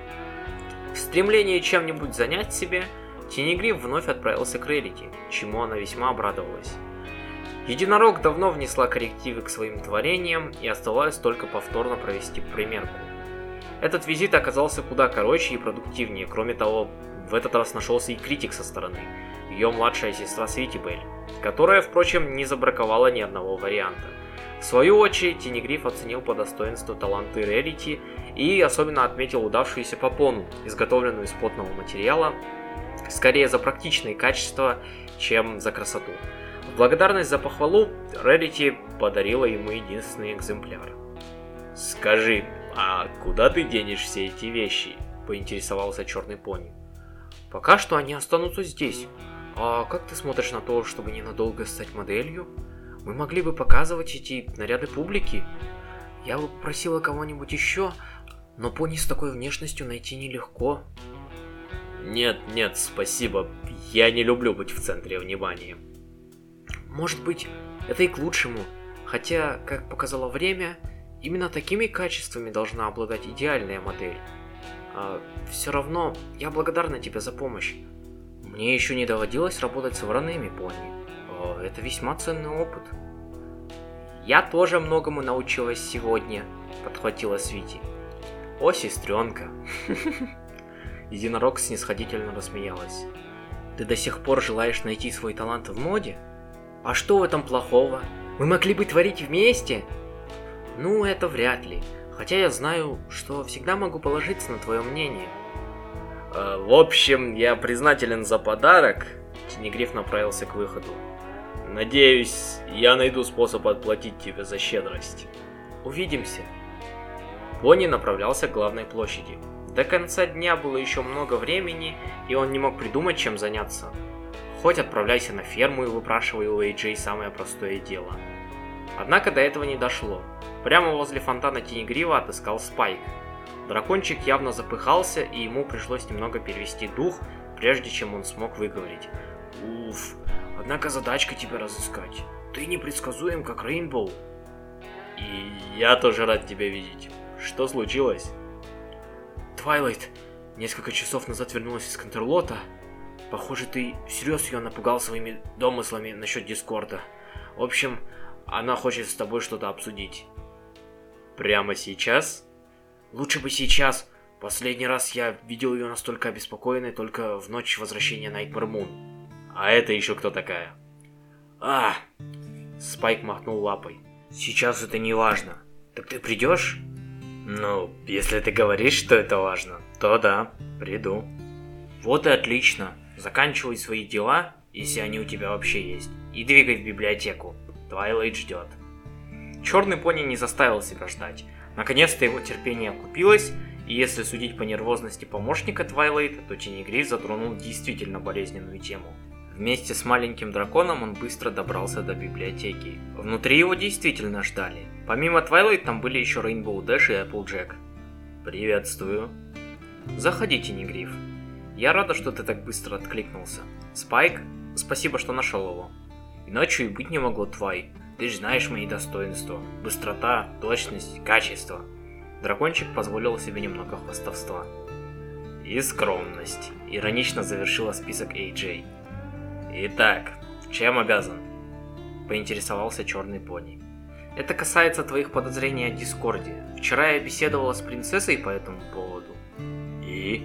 В стремлении чем-нибудь занять себе, Тенегриф вновь отправился к Рерити, чему она весьма обрадовалась. Единорог давно внесла коррективы к своим творениям, и оставалось только повторно провести примерку. Этот визит оказался куда короче и продуктивнее. Кроме того, в этот раз нашелся и критик со стороны, ее младшая сестра Свитибель, которая, впрочем, не забраковала ни одного варианта. В свою очередь, Тенегриф оценил по достоинству таланты Рерити и особенно отметил удавшуюся попону, изготовленную из плотного материала, скорее за практичные качества, чем за красоту. В благодарность за похвалу, Рерити подарила ему единственный экземпляр. «Скажи, а куда ты денешь все эти вещи?» – поинтересовался черный пони. «Пока что они останутся здесь. А как ты смотришь на то, чтобы ненадолго стать моделью? Мы могли бы показывать эти наряды публике. Я бы просила кого-нибудь еще, но пони с такой внешностью найти нелегко». Нет, спасибо. Я не люблю быть в центре внимания. Может быть, это и к лучшему. Хотя, как показало время, именно такими качествами должна обладать идеальная модель. Все равно, я благодарна тебе за помощь. Мне еще не доводилось работать с вороными пони. Это весьма ценный опыт. Я тоже многому научилась сегодня, подхватила Свити. О, сестренка. Единорог снисходительно рассмеялась. Ты до сих пор желаешь найти свой талант в моде? А что в этом плохого? Мы могли бы творить вместе? Ну, это вряд ли. Хотя я знаю, что всегда могу положиться на твое мнение. В общем, я признателен за подарок. Тенегриф направился к выходу. Надеюсь, я найду способ отплатить тебе за щедрость. Увидимся. Пони направлялся к главной площади. До конца дня было еще много времени, и он не мог придумать, чем заняться. Хоть отправляйся на ферму и выпрашивай у AJ самое простое дело. Однако до этого не дошло. Прямо возле фонтана Тенегрива отыскал Спайк. Дракончик явно запыхался, и ему пришлось немного перевести дух, прежде чем он смог выговорить. Уф, однако задачка тебя разыскать. Ты непредсказуем, как Рейнбоу. И я тоже рад тебя видеть. Что случилось? Твайлайт несколько часов назад вернулась из Контрлота. Похоже, ты всерьез ее напугал своими домыслами насчет Дискорда. В общем, она хочет с тобой что-то обсудить. Прямо сейчас? Лучше бы сейчас. Последний раз я видел ее настолько обеспокоенной только в ночь возвращения Найтмэр Мун. А это еще кто такая? Спайк махнул лапой. Сейчас это не важно. Так ты придешь? Ну, если ты говоришь, что это важно, то да, приду. Вот и отлично. Заканчивай свои дела, если они у тебя вообще есть, и двигай в библиотеку. Твайлайт ждет. Черный пони не заставил себя ждать. Наконец-то его терпение окупилось, и если судить по нервозности помощника Твайлайта, то Тенегриф затронул действительно болезненную тему. Вместе с маленьким драконом он быстро добрался до библиотеки. Внутри его действительно ждали. Помимо Твайлайт там были еще Рейнбоу Дэш и Эпплджек. Приветствую. Заходи, Тенегриф. Я рада, что ты так быстро откликнулся. Спайк, спасибо, что нашел его. Иначе и быть не могло, Твай. Ты же знаешь мои достоинства. Быстрота, точность, качество. Дракончик позволил себе немного хвастовства. И скромность. Иронично завершила список AJ. Итак, чем обязан? Поинтересовался черный пони. Это касается твоих подозрений о Дискорде. Вчера я беседовала с принцессой по этому поводу. И?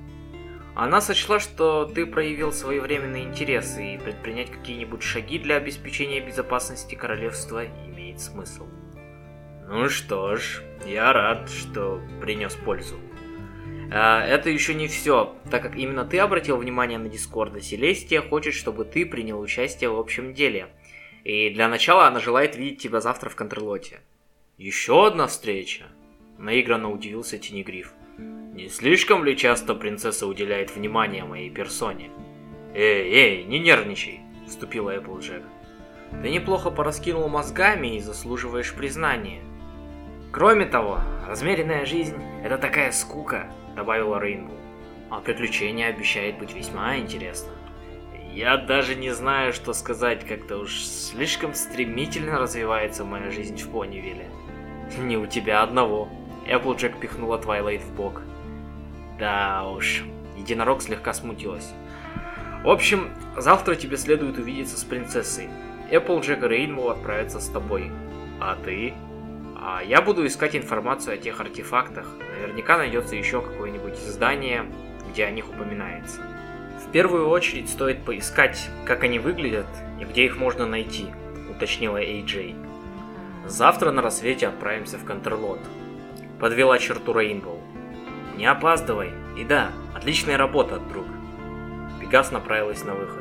Она сочла, что ты проявил своевременные интересы, и предпринять какие-нибудь шаги для обеспечения безопасности королевства имеет смысл. Ну что ж, я рад, что принес пользу. Это еще не все, так как именно ты обратил внимание на Дискорда, Селестия хочет, чтобы ты принял участие в общем деле. И для начала она желает видеть тебя завтра в Контрлоте. Еще одна встреча? Наигранно удивился Тенегриф. Не слишком ли часто принцесса уделяет внимание моей персоне? Эй, не нервничай, вступила Эпплджек. Ты неплохо пораскинул мозгами и заслуживаешь признания. Кроме того, размеренная жизнь – это такая скука, добавила Рейнбоу. А приключение обещает быть весьма интересно. Я даже не знаю, что сказать, как-то уж слишком стремительно развивается моя жизнь в Понивилле. Не у тебя одного. Эпплджек пихнула Твайлайт в бок. Да уж, единорог слегка смутилась. В общем, завтра тебе следует увидеться с принцессой. Эпплджек и Рейнбоу отправятся с тобой. А ты? А я буду искать информацию о тех артефактах. Наверняка найдется еще какое-нибудь издание, где о них упоминается. В первую очередь стоит поискать, как они выглядят и где их можно найти, уточнила AJ. Завтра на рассвете отправимся в Контрлот. Подвела черту Рейнбоу. Не опаздывай. И да, отличная работа, друг. Пегас направилась на выход.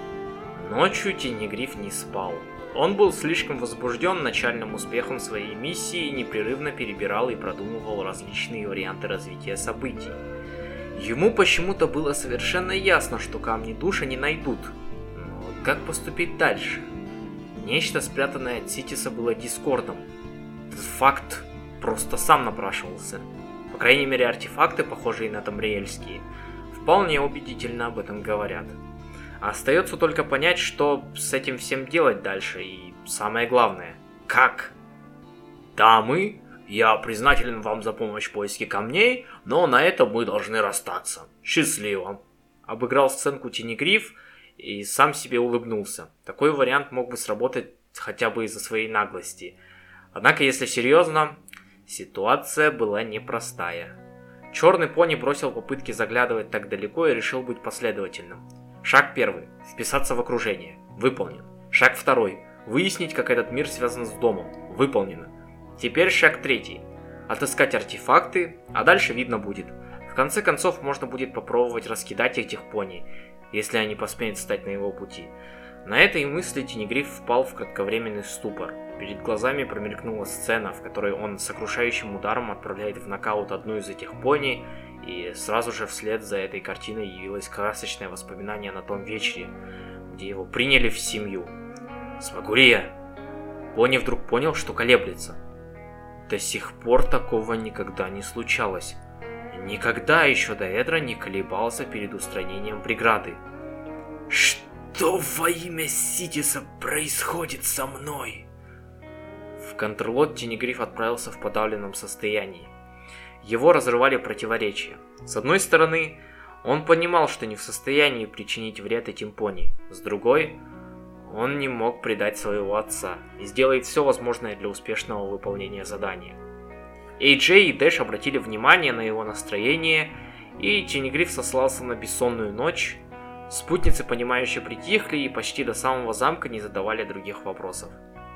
Ночью Тенегриф не спал. Он был слишком возбужден начальным успехом своей миссии и непрерывно перебирал и продумывал различные варианты развития событий. Ему почему-то было совершенно ясно, что камни душ они найдут. Но как поступить дальше? Нечто, спрятанное от Ситиса, было Дискордом. Этот факт просто сам напрашивался. По крайней мере, артефакты, похожие на тамриэльские, вполне убедительно об этом говорят. Остается только понять, что с этим всем делать дальше, и самое главное, как? Дамы, я признателен вам за помощь в поиске камней, но на этом мы должны расстаться. Счастливо. Обыграл сценку Тенегриф и сам себе улыбнулся. Такой вариант мог бы сработать хотя бы из-за своей наглости. Однако, если серьезно, ситуация была непростая. Черный пони бросил попытки заглядывать так далеко и решил быть последовательным. Шаг первый. Вписаться в окружение. Выполнен. Шаг второй. Выяснить, как этот мир связан с домом. Выполнено. Теперь шаг третий. Отыскать артефакты, а дальше видно будет. В конце концов, можно будет попробовать раскидать этих пони, если они посмеют встать на его пути. На этой мысли Тенегриф впал в кратковременный ступор. Перед глазами промелькнула сцена, в которой он сокрушающим ударом отправляет в нокаут одну из этих пони, и сразу же вслед за этой картиной явилось красочное воспоминание на том вечере, где его приняли в семью. «Смогу ли я?» Пони вдруг понял, что колеблется. До сих пор такого никогда не случалось. Никогда еще Даэдра не колебался перед устранением преграды. «Что во имя Ситиса происходит со мной?» В Контрлот Тенегриф отправился в подавленном состоянии. Его разрывали противоречия. С одной стороны, он понимал, что не в состоянии причинить вред этим пони. С другой, он не мог предать своего отца и сделает все возможное для успешного выполнения задания. Эй-Джей и Дэш обратили внимание на его настроение, и Тенегриф сослался на бессонную ночь. Спутницы, понимающе притихли и почти до самого замка не задавали других вопросов.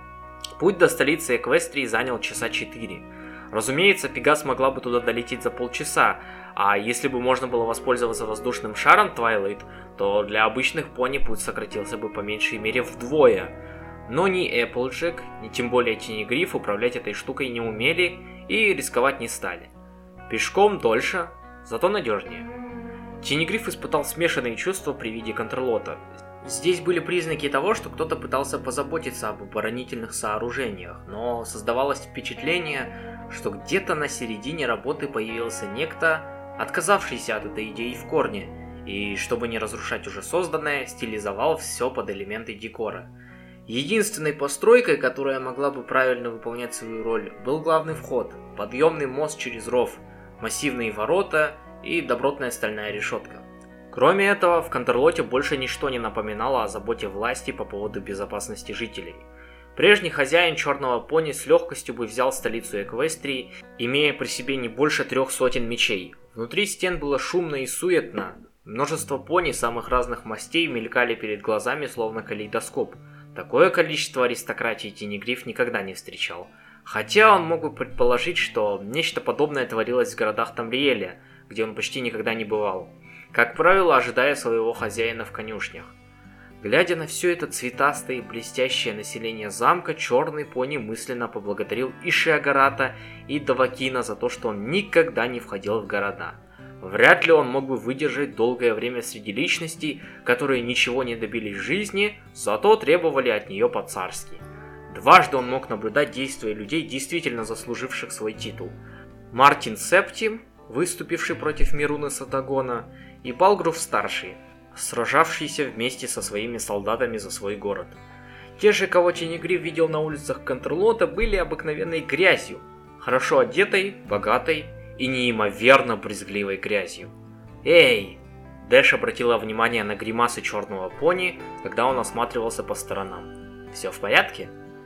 Путь до столицы Эквестрии занял часа 4. Разумеется, Пегас могла бы туда долететь за полчаса, а если бы можно было воспользоваться воздушным шаром Твайлайт, то для обычных пони путь сократился бы по меньшей мере вдвое. Но ни Эпплджек, ни тем более Тенегриф управлять этой штукой не умели и рисковать не стали. Пешком дольше, зато надежнее. Тенегриф испытал смешанные чувства при виде Контрлота. Здесь были признаки того, что кто-то пытался позаботиться об оборонительных сооружениях, но создавалось впечатление, что где-то на середине работы появился некто, отказавшийся от этой идеи в корне, и, чтобы не разрушать уже созданное, стилизовал все под элементы декора. Единственной постройкой, которая могла бы правильно выполнять свою роль, был главный вход, подъемный мост через ров, массивные ворота и добротная стальная решетка. Кроме этого, в Контрлоте больше ничто не напоминало о заботе власти по поводу безопасности жителей. Прежний хозяин черного пони с легкостью бы взял столицу Эквестрии, имея при себе не больше 300 мечей. Внутри стен было шумно и суетно. Множество пони самых разных мастей мелькали перед глазами, словно калейдоскоп. Такое количество аристократии Тенегриф никогда не встречал. Хотя он мог бы предположить, что нечто подобное творилось в городах Тамриэля, где он почти никогда не бывал. Как правило, ожидая своего хозяина в конюшнях. Глядя на все это цветастое и блестящее население замка, черный пони мысленно поблагодарил и Шиагарата, и Давакина за то, что он никогда не входил в города. Вряд ли он мог бы выдержать долгое время среди личностей, которые ничего не добились в жизни, зато требовали от нее по-царски. Дважды он мог наблюдать действия людей, действительно заслуживших свой титул. Мартин Септим, выступивший против Мируны Сатагона, и Балгруф-старший, сражавшийся вместе со своими солдатами за свой город. Те же, кого Тенегриф видел на улицах Контрлота, были обыкновенной грязью, хорошо одетой, богатой и неимоверно брезгливой грязью. «Эй!» Дэш обратила внимание на гримасы черного пони, когда он осматривался по сторонам. «Все в порядке?»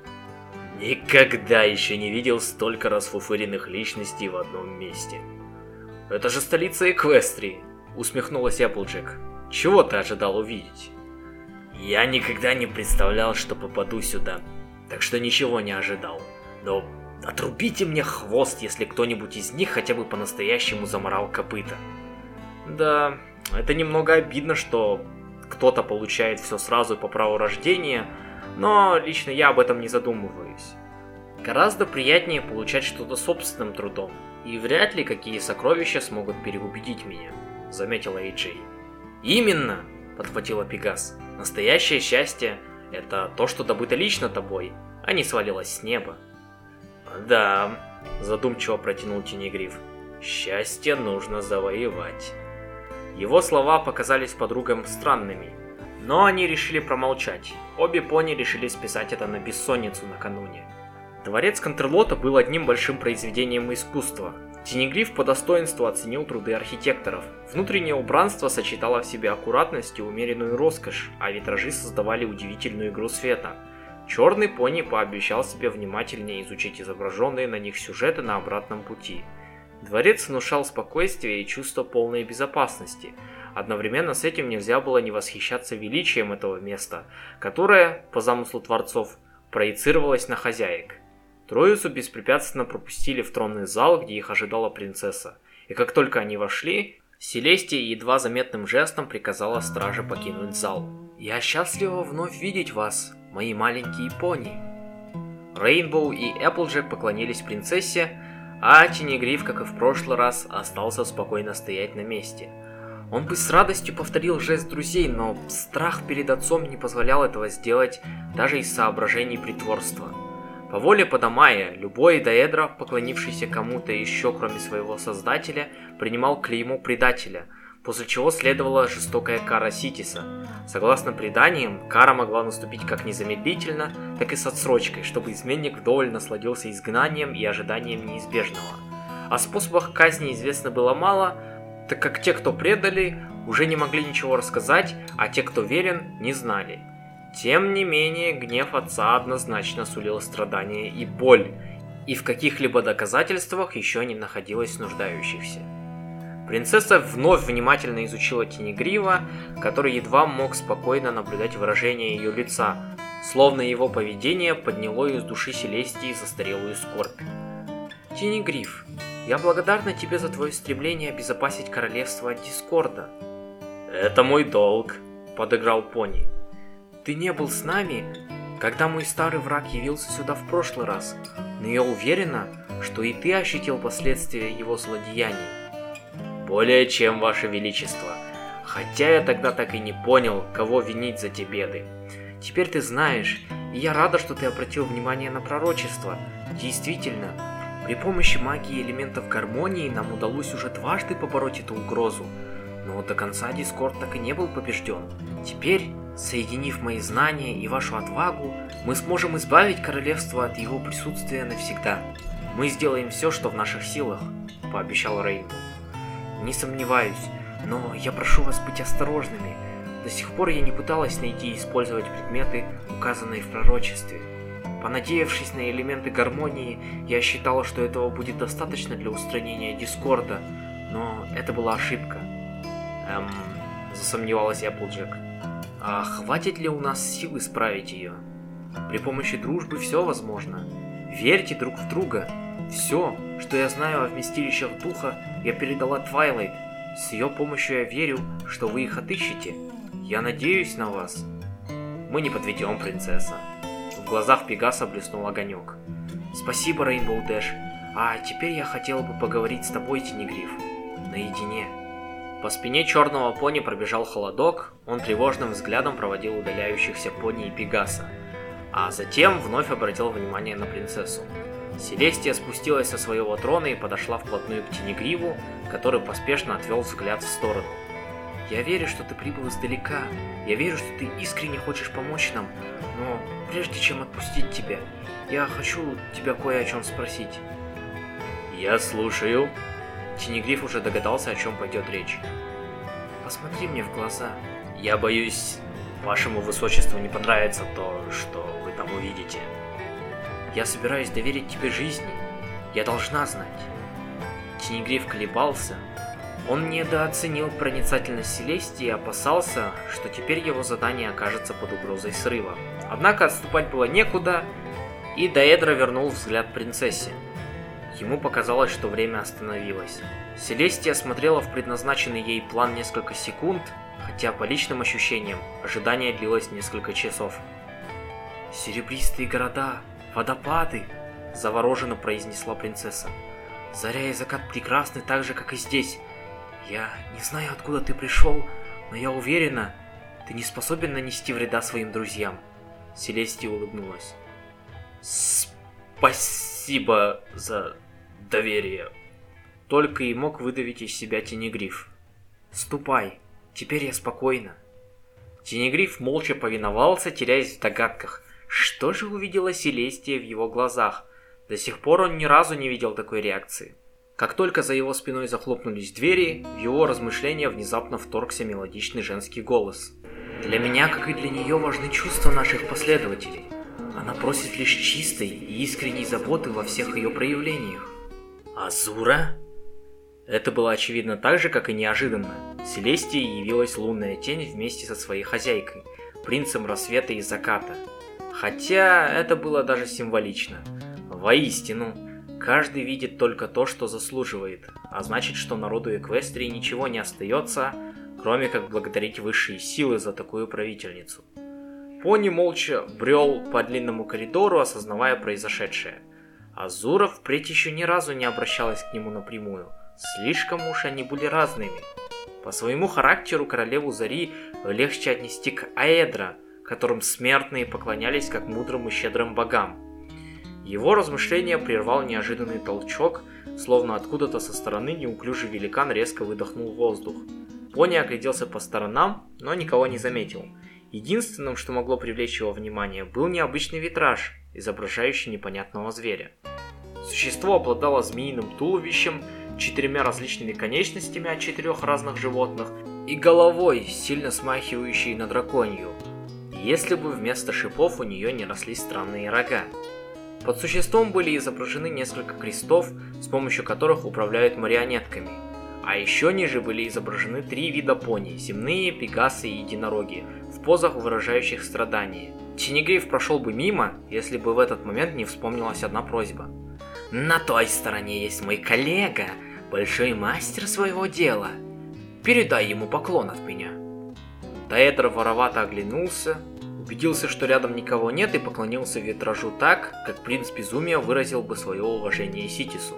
Никогда еще не видел столько расфуфыренных личностей в одном месте. «Это же столица Эквестрии!» Усмехнулась Эпплджек. «Чего ты ожидал увидеть?» «Я никогда не представлял, что попаду сюда, так что ничего не ожидал. Но отрубите мне хвост, если кто-нибудь из них хотя бы по-настоящему заморал копыта». Да, это немного обидно, что кто-то получает все сразу по праву рождения, но лично я об этом не задумываюсь. Гораздо приятнее получать что-то собственным трудом, и вряд ли какие сокровища смогут переубедить меня, заметила Эй-Джей. Именно, подхватила Пегас. Настоящее счастье – это то, что добыто лично тобой, а не свалилось с неба. Да, задумчиво протянул Тенегриф. Счастье нужно завоевать. Его слова показались подругам странными, но они решили промолчать. Обе пони решили списать это на бессонницу накануне. Дворец Контрлота был одним большим произведением искусства. Тенегриф по достоинству оценил труды архитекторов. Внутреннее убранство сочетало в себе аккуратность и умеренную роскошь, а витражи создавали удивительную игру света. Черный пони пообещал себе внимательнее изучить изображенные на них сюжеты на обратном пути. Дворец внушал спокойствие и чувство полной безопасности. Одновременно с этим нельзя было не восхищаться величием этого места, которое, по замыслу творцов, проецировалось на хозяек. Троицу беспрепятственно пропустили в тронный зал, где их ожидала принцесса. И как только они вошли, Селестия едва заметным жестом приказала страже покинуть зал. «Я счастлива вновь видеть вас, мои маленькие пони». Рейнбоу и Эпплджек поклонились принцессе, а Тенегриф, как и в прошлый раз, остался спокойно стоять на месте. Он бы с радостью повторил жест друзей, но страх перед отцом не позволял этого сделать даже из соображений притворства. По воле Падамая, любой Даэдра, поклонившийся кому-то еще кроме своего создателя, принимал клеймо предателя, после чего следовала жестокая кара Ситиса. Согласно преданиям, кара могла наступить как незамедлительно, так и с отсрочкой, чтобы изменник вдоволь насладился изгнанием и ожиданием неизбежного. О способах казни известно было мало, так как те, кто предали, уже не могли ничего рассказать, а те, кто верен, не знали. Тем не менее, гнев отца однозначно сулил страдания и боль, и в каких-либо доказательствах еще не находилось нуждающихся. Принцесса вновь внимательно изучила Тенегрива, который едва мог спокойно наблюдать выражение ее лица, словно его поведение подняло из души Селестии застарелую скорбь. «Тенегрив, я благодарна тебе за твое стремление обезопасить королевство от дискорда». «Это мой долг», — подыграл пони. «Ты не был с нами, когда мой старый враг явился сюда в прошлый раз, но я уверена, что и ты ощутил последствия его злодеяний». «Более чем, Ваше Величество. Хотя я тогда так и не понял, кого винить за те беды. Теперь ты знаешь, и я рада, что ты обратил внимание на пророчество. Действительно, при помощи магии элементов гармонии нам удалось уже дважды побороть эту угрозу, но до конца Дискорд так и не был побежден. Теперь, соединив мои знания и вашу отвагу, мы сможем избавить королевство от его присутствия навсегда. Мы сделаем все, что в наших силах», — пообещал Рейнбоу. «Не сомневаюсь, но я прошу вас быть осторожными. До сих пор я не пыталась найти и использовать предметы, указанные в пророчестве. Понадеявшись на элементы гармонии, я считала, что этого будет достаточно для устранения Дискорда, но это была ошибка». Засомневалась Эпплджек. «А хватит ли у нас сил исправить ее? При помощи дружбы все возможно. Верьте друг в друга. Все, что я знаю о вместилищах духа, я передала Твайлайт. С ее помощью я верю, что вы их отыщете. Я надеюсь на вас». «Мы не подведем, принцесса». В глазах Пегаса блеснул огонек. «Спасибо, Рейнбоу Дэш. А теперь я хотела бы поговорить с тобой, Тенегриф. Наедине». По спине черного пони пробежал холодок, он тревожным взглядом проводил удаляющихся пони и Пегаса, а затем вновь обратил внимание на принцессу. Селестия спустилась со своего трона и подошла вплотную к Тенегриву, который поспешно отвел взгляд в сторону. «Я верю, что ты прибыл издалека. Я верю, что ты искренне хочешь помочь нам. Но прежде чем отпустить тебя, я хочу тебя кое о чем спросить». «Я слушаю». Тенегриф уже догадался, о чем пойдет речь. «Посмотри мне в глаза». «Я боюсь, вашему высочеству не понравится то, что вы там увидите». «Я собираюсь доверить тебе жизни. Я должна знать». Тенегриф колебался. Он недооценил проницательность Селестии и опасался, что теперь его задание окажется под угрозой срыва. Однако отступать было некуда, и Даэдра вернул взгляд принцессе. Ему показалось, что время остановилось. Селестия смотрела в предназначенный ей план несколько секунд, хотя по личным ощущениям ожидание длилось несколько часов. «Серебристые города, водопады», — завороженно произнесла принцесса. «Заря и закат прекрасны так же, как и здесь. Я не знаю, откуда ты пришел, но я уверена, ты не способен нанести вреда своим друзьям». Селестия улыбнулась. «Спасибо за доверие», — только и мог выдавить из себя Тенегриф. Ступай, теперь я спокойна. Тенегриф молча повиновался, теряясь в догадках. Что же увидела Селестия в его глазах? До сих пор он ни разу не видел такой реакции. Как только за его спиной захлопнулись двери, в его размышления внезапно вторгся мелодичный женский голос. Для меня, как и для нее, важны чувства наших последователей. Она просит лишь чистой и искренней заботы во всех ее проявлениях. Азура? Это было очевидно так же, как и неожиданно. Селестии явилась лунная тень вместе со своей хозяйкой, принцем рассвета и заката. Хотя это было даже символично. Воистину, каждый видит только то, что заслуживает, а значит, что народу Эквестрии ничего не остается, кроме как благодарить высшие силы за такую правительницу. Пони молча брел по длинному коридору, осознавая произошедшее. Азура впредь еще ни разу не обращалась к нему напрямую. Слишком уж они были разными. По своему характеру королеву Зари легче отнести к Аэдра, которым смертные поклонялись как мудрым и щедрым богам. Его размышления прервал неожиданный толчок, словно откуда-то со стороны неуклюжий великан резко выдохнул воздух. Пони огляделся по сторонам, но никого не заметил. Единственным, что могло привлечь его внимание, был необычный витраж, изображающий непонятного зверя. Существо обладало змеиным туловищем, 4 различными конечностями от 4 разных животных и головой, сильно смахивающей на драконью, если бы вместо шипов у нее не росли странные рога. Под существом были изображены несколько крестов, с помощью которых управляют марионетками. А еще ниже были изображены 3 вида пони – земные, пегасы и единороги, в позах, выражающих страдания. Тенегриф прошел бы мимо, если бы в этот момент не вспомнилась одна просьба. «На той стороне есть мой коллега, большой мастер своего дела. Передай ему поклон от меня». Таэдр воровато оглянулся, убедился, что рядом никого нет, и поклонился витражу так, как принц безумия выразил бы свое уважение Ситису.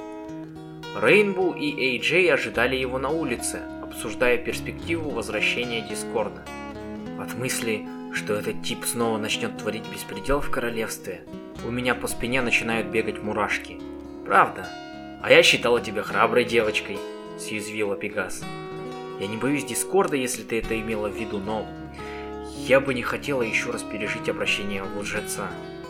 Рейнбоу и Эй-Джей ожидали его на улице, обсуждая перспективу возвращения Дискорда. От мысли, что этот тип снова начнет творить беспредел в королевстве, у меня по спине начинают бегать мурашки. Правда? А я считала тебя храброй девочкой, съязвила Пегас. Я не боюсь Дискорда, если ты это имела в виду, но я бы не хотела еще раз пережить обращение в лжеца.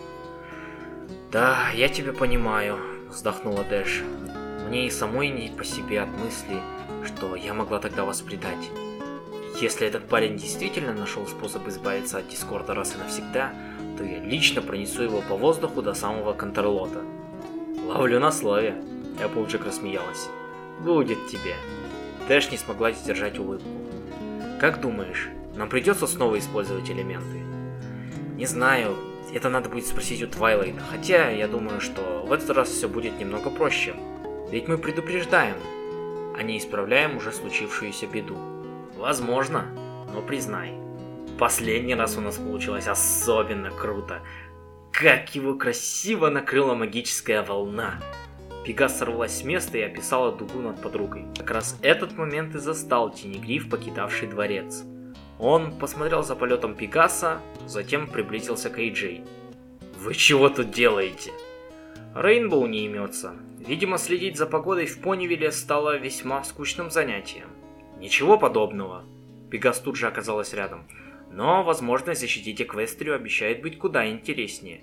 Да, я тебя понимаю, вздохнула Дэш. Мне и самой не по себе от мысли, что я могла тогда вас предать. Если этот парень действительно нашел способ избавиться от Дискорда раз и навсегда, то я лично пронесу его по воздуху до самого Контрлота. Ловлю на слове. Эпплджек рассмеялась. Будет тебе. Дэш не смогла сдержать улыбку. Как думаешь, нам придется снова использовать элементы? Не знаю, это надо будет спросить у Твайлайта, хотя я думаю, что в этот раз все будет немного проще. Ведь мы предупреждаем, а не исправляем уже случившуюся беду. Возможно, но признай, последний раз у нас получилось особенно круто. Как его красиво накрыла магическая волна. Пегас сорвалась с места и описала дугу над подругой. Как раз этот момент и застал Тенегриф, покидавший дворец. Он посмотрел за полетом Пегаса, затем приблизился к Эй-Джей. «Вы чего тут делаете?» Рейнбоу не имется. Видимо, следить за погодой в Понивилле стало весьма скучным занятием. Ничего подобного. Пегас тут же оказалась рядом. Но возможность защитить Эквестрию обещает быть куда интереснее.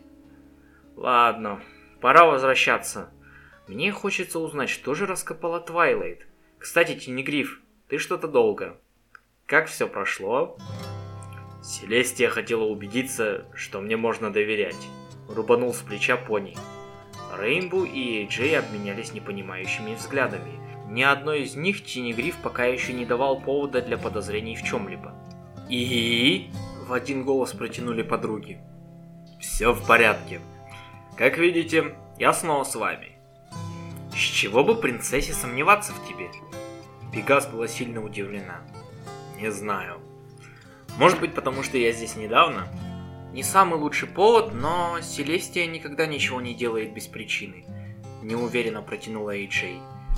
Ладно, пора возвращаться. Мне хочется узнать, что же раскопала Твайлайт. Кстати, Тенегриф, ты что-то долго. Как все прошло? Селестия хотела убедиться, что мне можно доверять. Рубанул с плеча пони. Рейнбоу и Эй-Джей обменялись непонимающими взглядами. Ни одной из них Тенегриф пока еще не давал повода для подозрений в чем-либо. «И?» – в один голос протянули подруги. «Все в порядке. Как видите, я снова с вами». «С чего бы принцессе сомневаться в тебе?» Пегас была сильно удивлена. «Не знаю. Может быть, потому что я здесь недавно?» Не самый лучший повод, но Селестия никогда ничего не делает без причины. Неуверенно протянула Эй-Джей.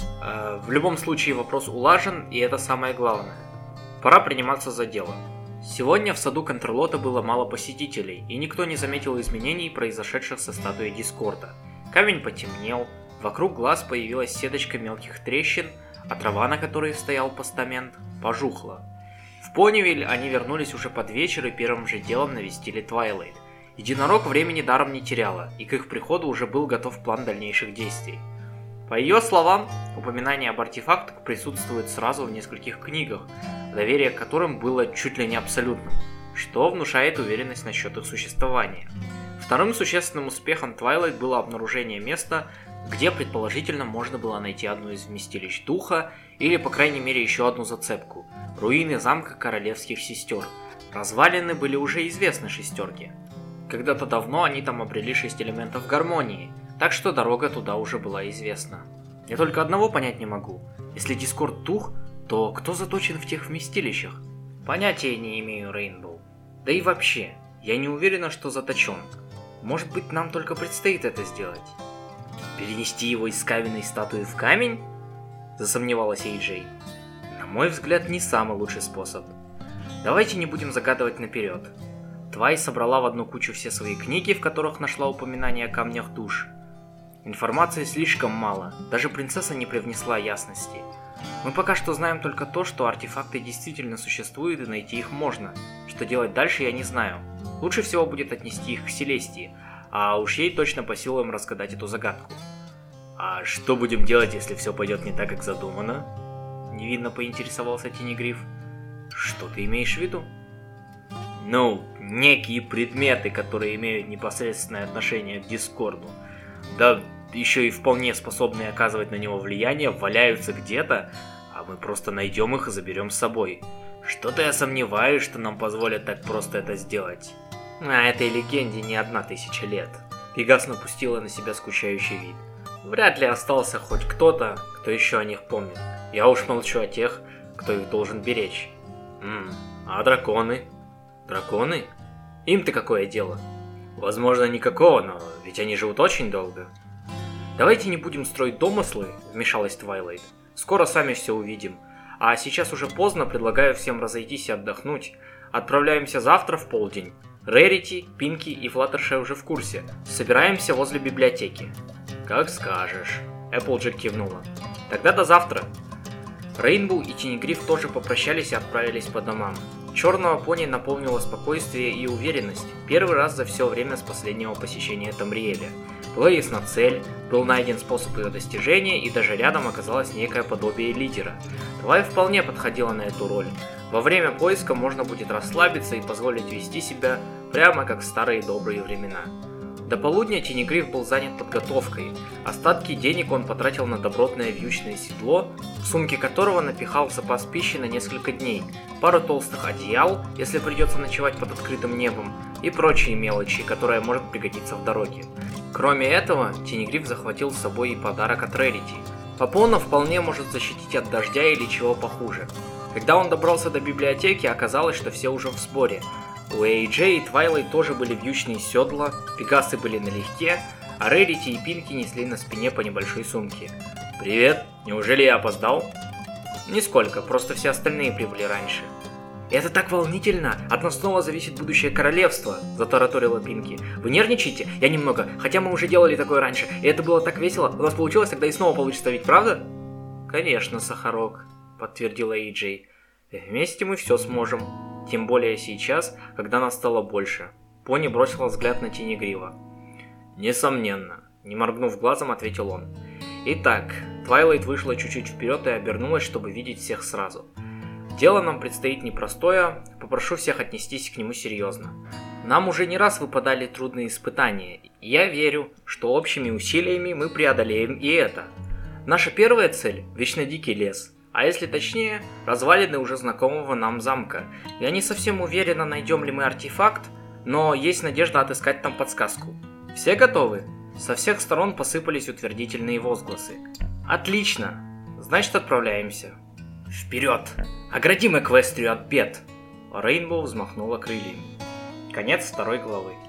В любом случае вопрос улажен, и это самое главное. Пора приниматься за дело. Сегодня в саду Контрлота было мало посетителей, и никто не заметил изменений, произошедших со статуей Дискорда. Камень потемнел, вокруг глаз появилась сеточка мелких трещин, а трава, на которой стоял постамент, пожухла. В Понивиль они вернулись уже под вечер и первым же делом навестили Твайлайт. Единорог времени даром не теряла, и к их приходу уже был готов план дальнейших действий. По ее словам, упоминание об артефактах присутствует сразу в нескольких книгах, доверие к которым было чуть ли не абсолютным, что внушает уверенность насчет их существования. Вторым существенным успехом Твайлайт было обнаружение места, где предположительно можно было найти одну из вместилищ духа, или по крайней мере еще одну зацепку – руины замка королевских сестер. Развалины были уже известны шестерке. Когда-то давно они там обрели 6 элементов гармонии, так что дорога туда уже была известна. Я только одного понять не могу. Если Дискорд дух, то кто заточен в тех вместилищах? Понятия не имею, Рейнбоу. Да и вообще, я не уверена, что заточен. Может быть, нам только предстоит это сделать? Перенести его из каменной статуи в камень? Засомневалась Эйджей. На мой взгляд, не самый лучший способ. Давайте не будем загадывать наперед. Твай собрала в одну кучу все свои книги, в которых нашла упоминания о камнях душ. Информации слишком мало, даже принцесса не привнесла ясности. Мы пока что знаем только то, что артефакты действительно существуют и найти их можно. Что делать дальше, я не знаю. Лучше всего будет отнести их к Селестии, а уж ей точно по силам разгадать эту загадку. А что будем делать, если все пойдет не так, как задумано? Невинно поинтересовался Тенегриф. Что ты имеешь в виду? Ну, некие предметы, которые имеют непосредственное отношение к Дискорду, да еще и вполне способные оказывать на него влияние, валяются где-то, а мы просто найдем их и заберем с собой. Что-то я сомневаюсь, что нам позволят так просто это сделать. А этой легенде не 1000 лет. Пегас напустила на себя скучающий вид. Вряд ли остался хоть кто-то, кто еще о них помнит. Я уж молчу о тех, кто их должен беречь. А драконы? Драконы? Им-то какое дело? Возможно, никакого, но ведь они живут очень долго. Давайте не будем строить домыслы, вмешалась Твайлайт. Скоро сами все увидим. А сейчас уже поздно, предлагаю всем разойтись и отдохнуть. Отправляемся завтра в полдень. Рерити, Пинки и Флаттершай уже в курсе. Собираемся возле библиотеки. Как скажешь. Эпплджек кивнула. Тогда до завтра. Рейнбоу и Тенегриф тоже попрощались и отправились по домам. Черного пони наполнило спокойствие и уверенность, первый раз за все время с последнего посещения Тамриэля. Была ясна цель, был найден способ ее достижения, и даже рядом оказалось некое подобие лидера. Твай вполне подходила на эту роль. Во время поиска можно будет расслабиться и позволить вести себя прямо как в старые добрые времена. До полудня Тенегриф был занят подготовкой. Остатки денег он потратил на добротное вьючное седло, в сумке которого напихал запас пищи на несколько дней, пару толстых одеял, если придется ночевать под открытым небом, и прочие мелочи, которые может пригодиться в дороге. Кроме этого, Тенегриф захватил с собой и подарок от Рерити. Попона вполне может защитить от дождя или чего похуже. Когда он добрался до библиотеки, оказалось, что все уже в сборе. У Эйджей и Твайлайт тоже были вьючные седла, пегасы были налегке, а Рерити и Пинки несли на спине по небольшой сумке. «Привет, неужели я опоздал?» «Нисколько, просто все остальные прибыли раньше». «Это так волнительно! От нас снова зависит будущее королевства!» – затараторила Пинки. «Вы нервничаете? Я немного, хотя мы уже делали такое раньше, и это было так весело. У нас получилось, тогда и снова получится, ведь правда?» «Конечно, Сахарок», – подтвердила Эйджей. «Вместе мы все сможем. Тем более сейчас, когда нас стало больше». Пони бросила взгляд на Тенегрива. «Несомненно», – не моргнув глазом, ответил он. Итак, Твайлайт вышла чуть-чуть вперед и обернулась, чтобы видеть всех сразу. Дело нам предстоит непростое, попрошу всех отнестись к нему серьезно. Нам уже не раз выпадали трудные испытания, и я верю, что общими усилиями мы преодолеем и это. Наша первая цель – вечно дикий лес, а если точнее, развалины уже знакомого нам замка. Я не совсем уверена, найдем ли мы артефакт, но есть надежда отыскать там подсказку. Все готовы? Со всех сторон посыпались утвердительные возгласы. Отлично! Значит, отправляемся. Вперед! Оградим Эквестрию от бед! Рейнбоу взмахнула крыльями. Конец 2 главы.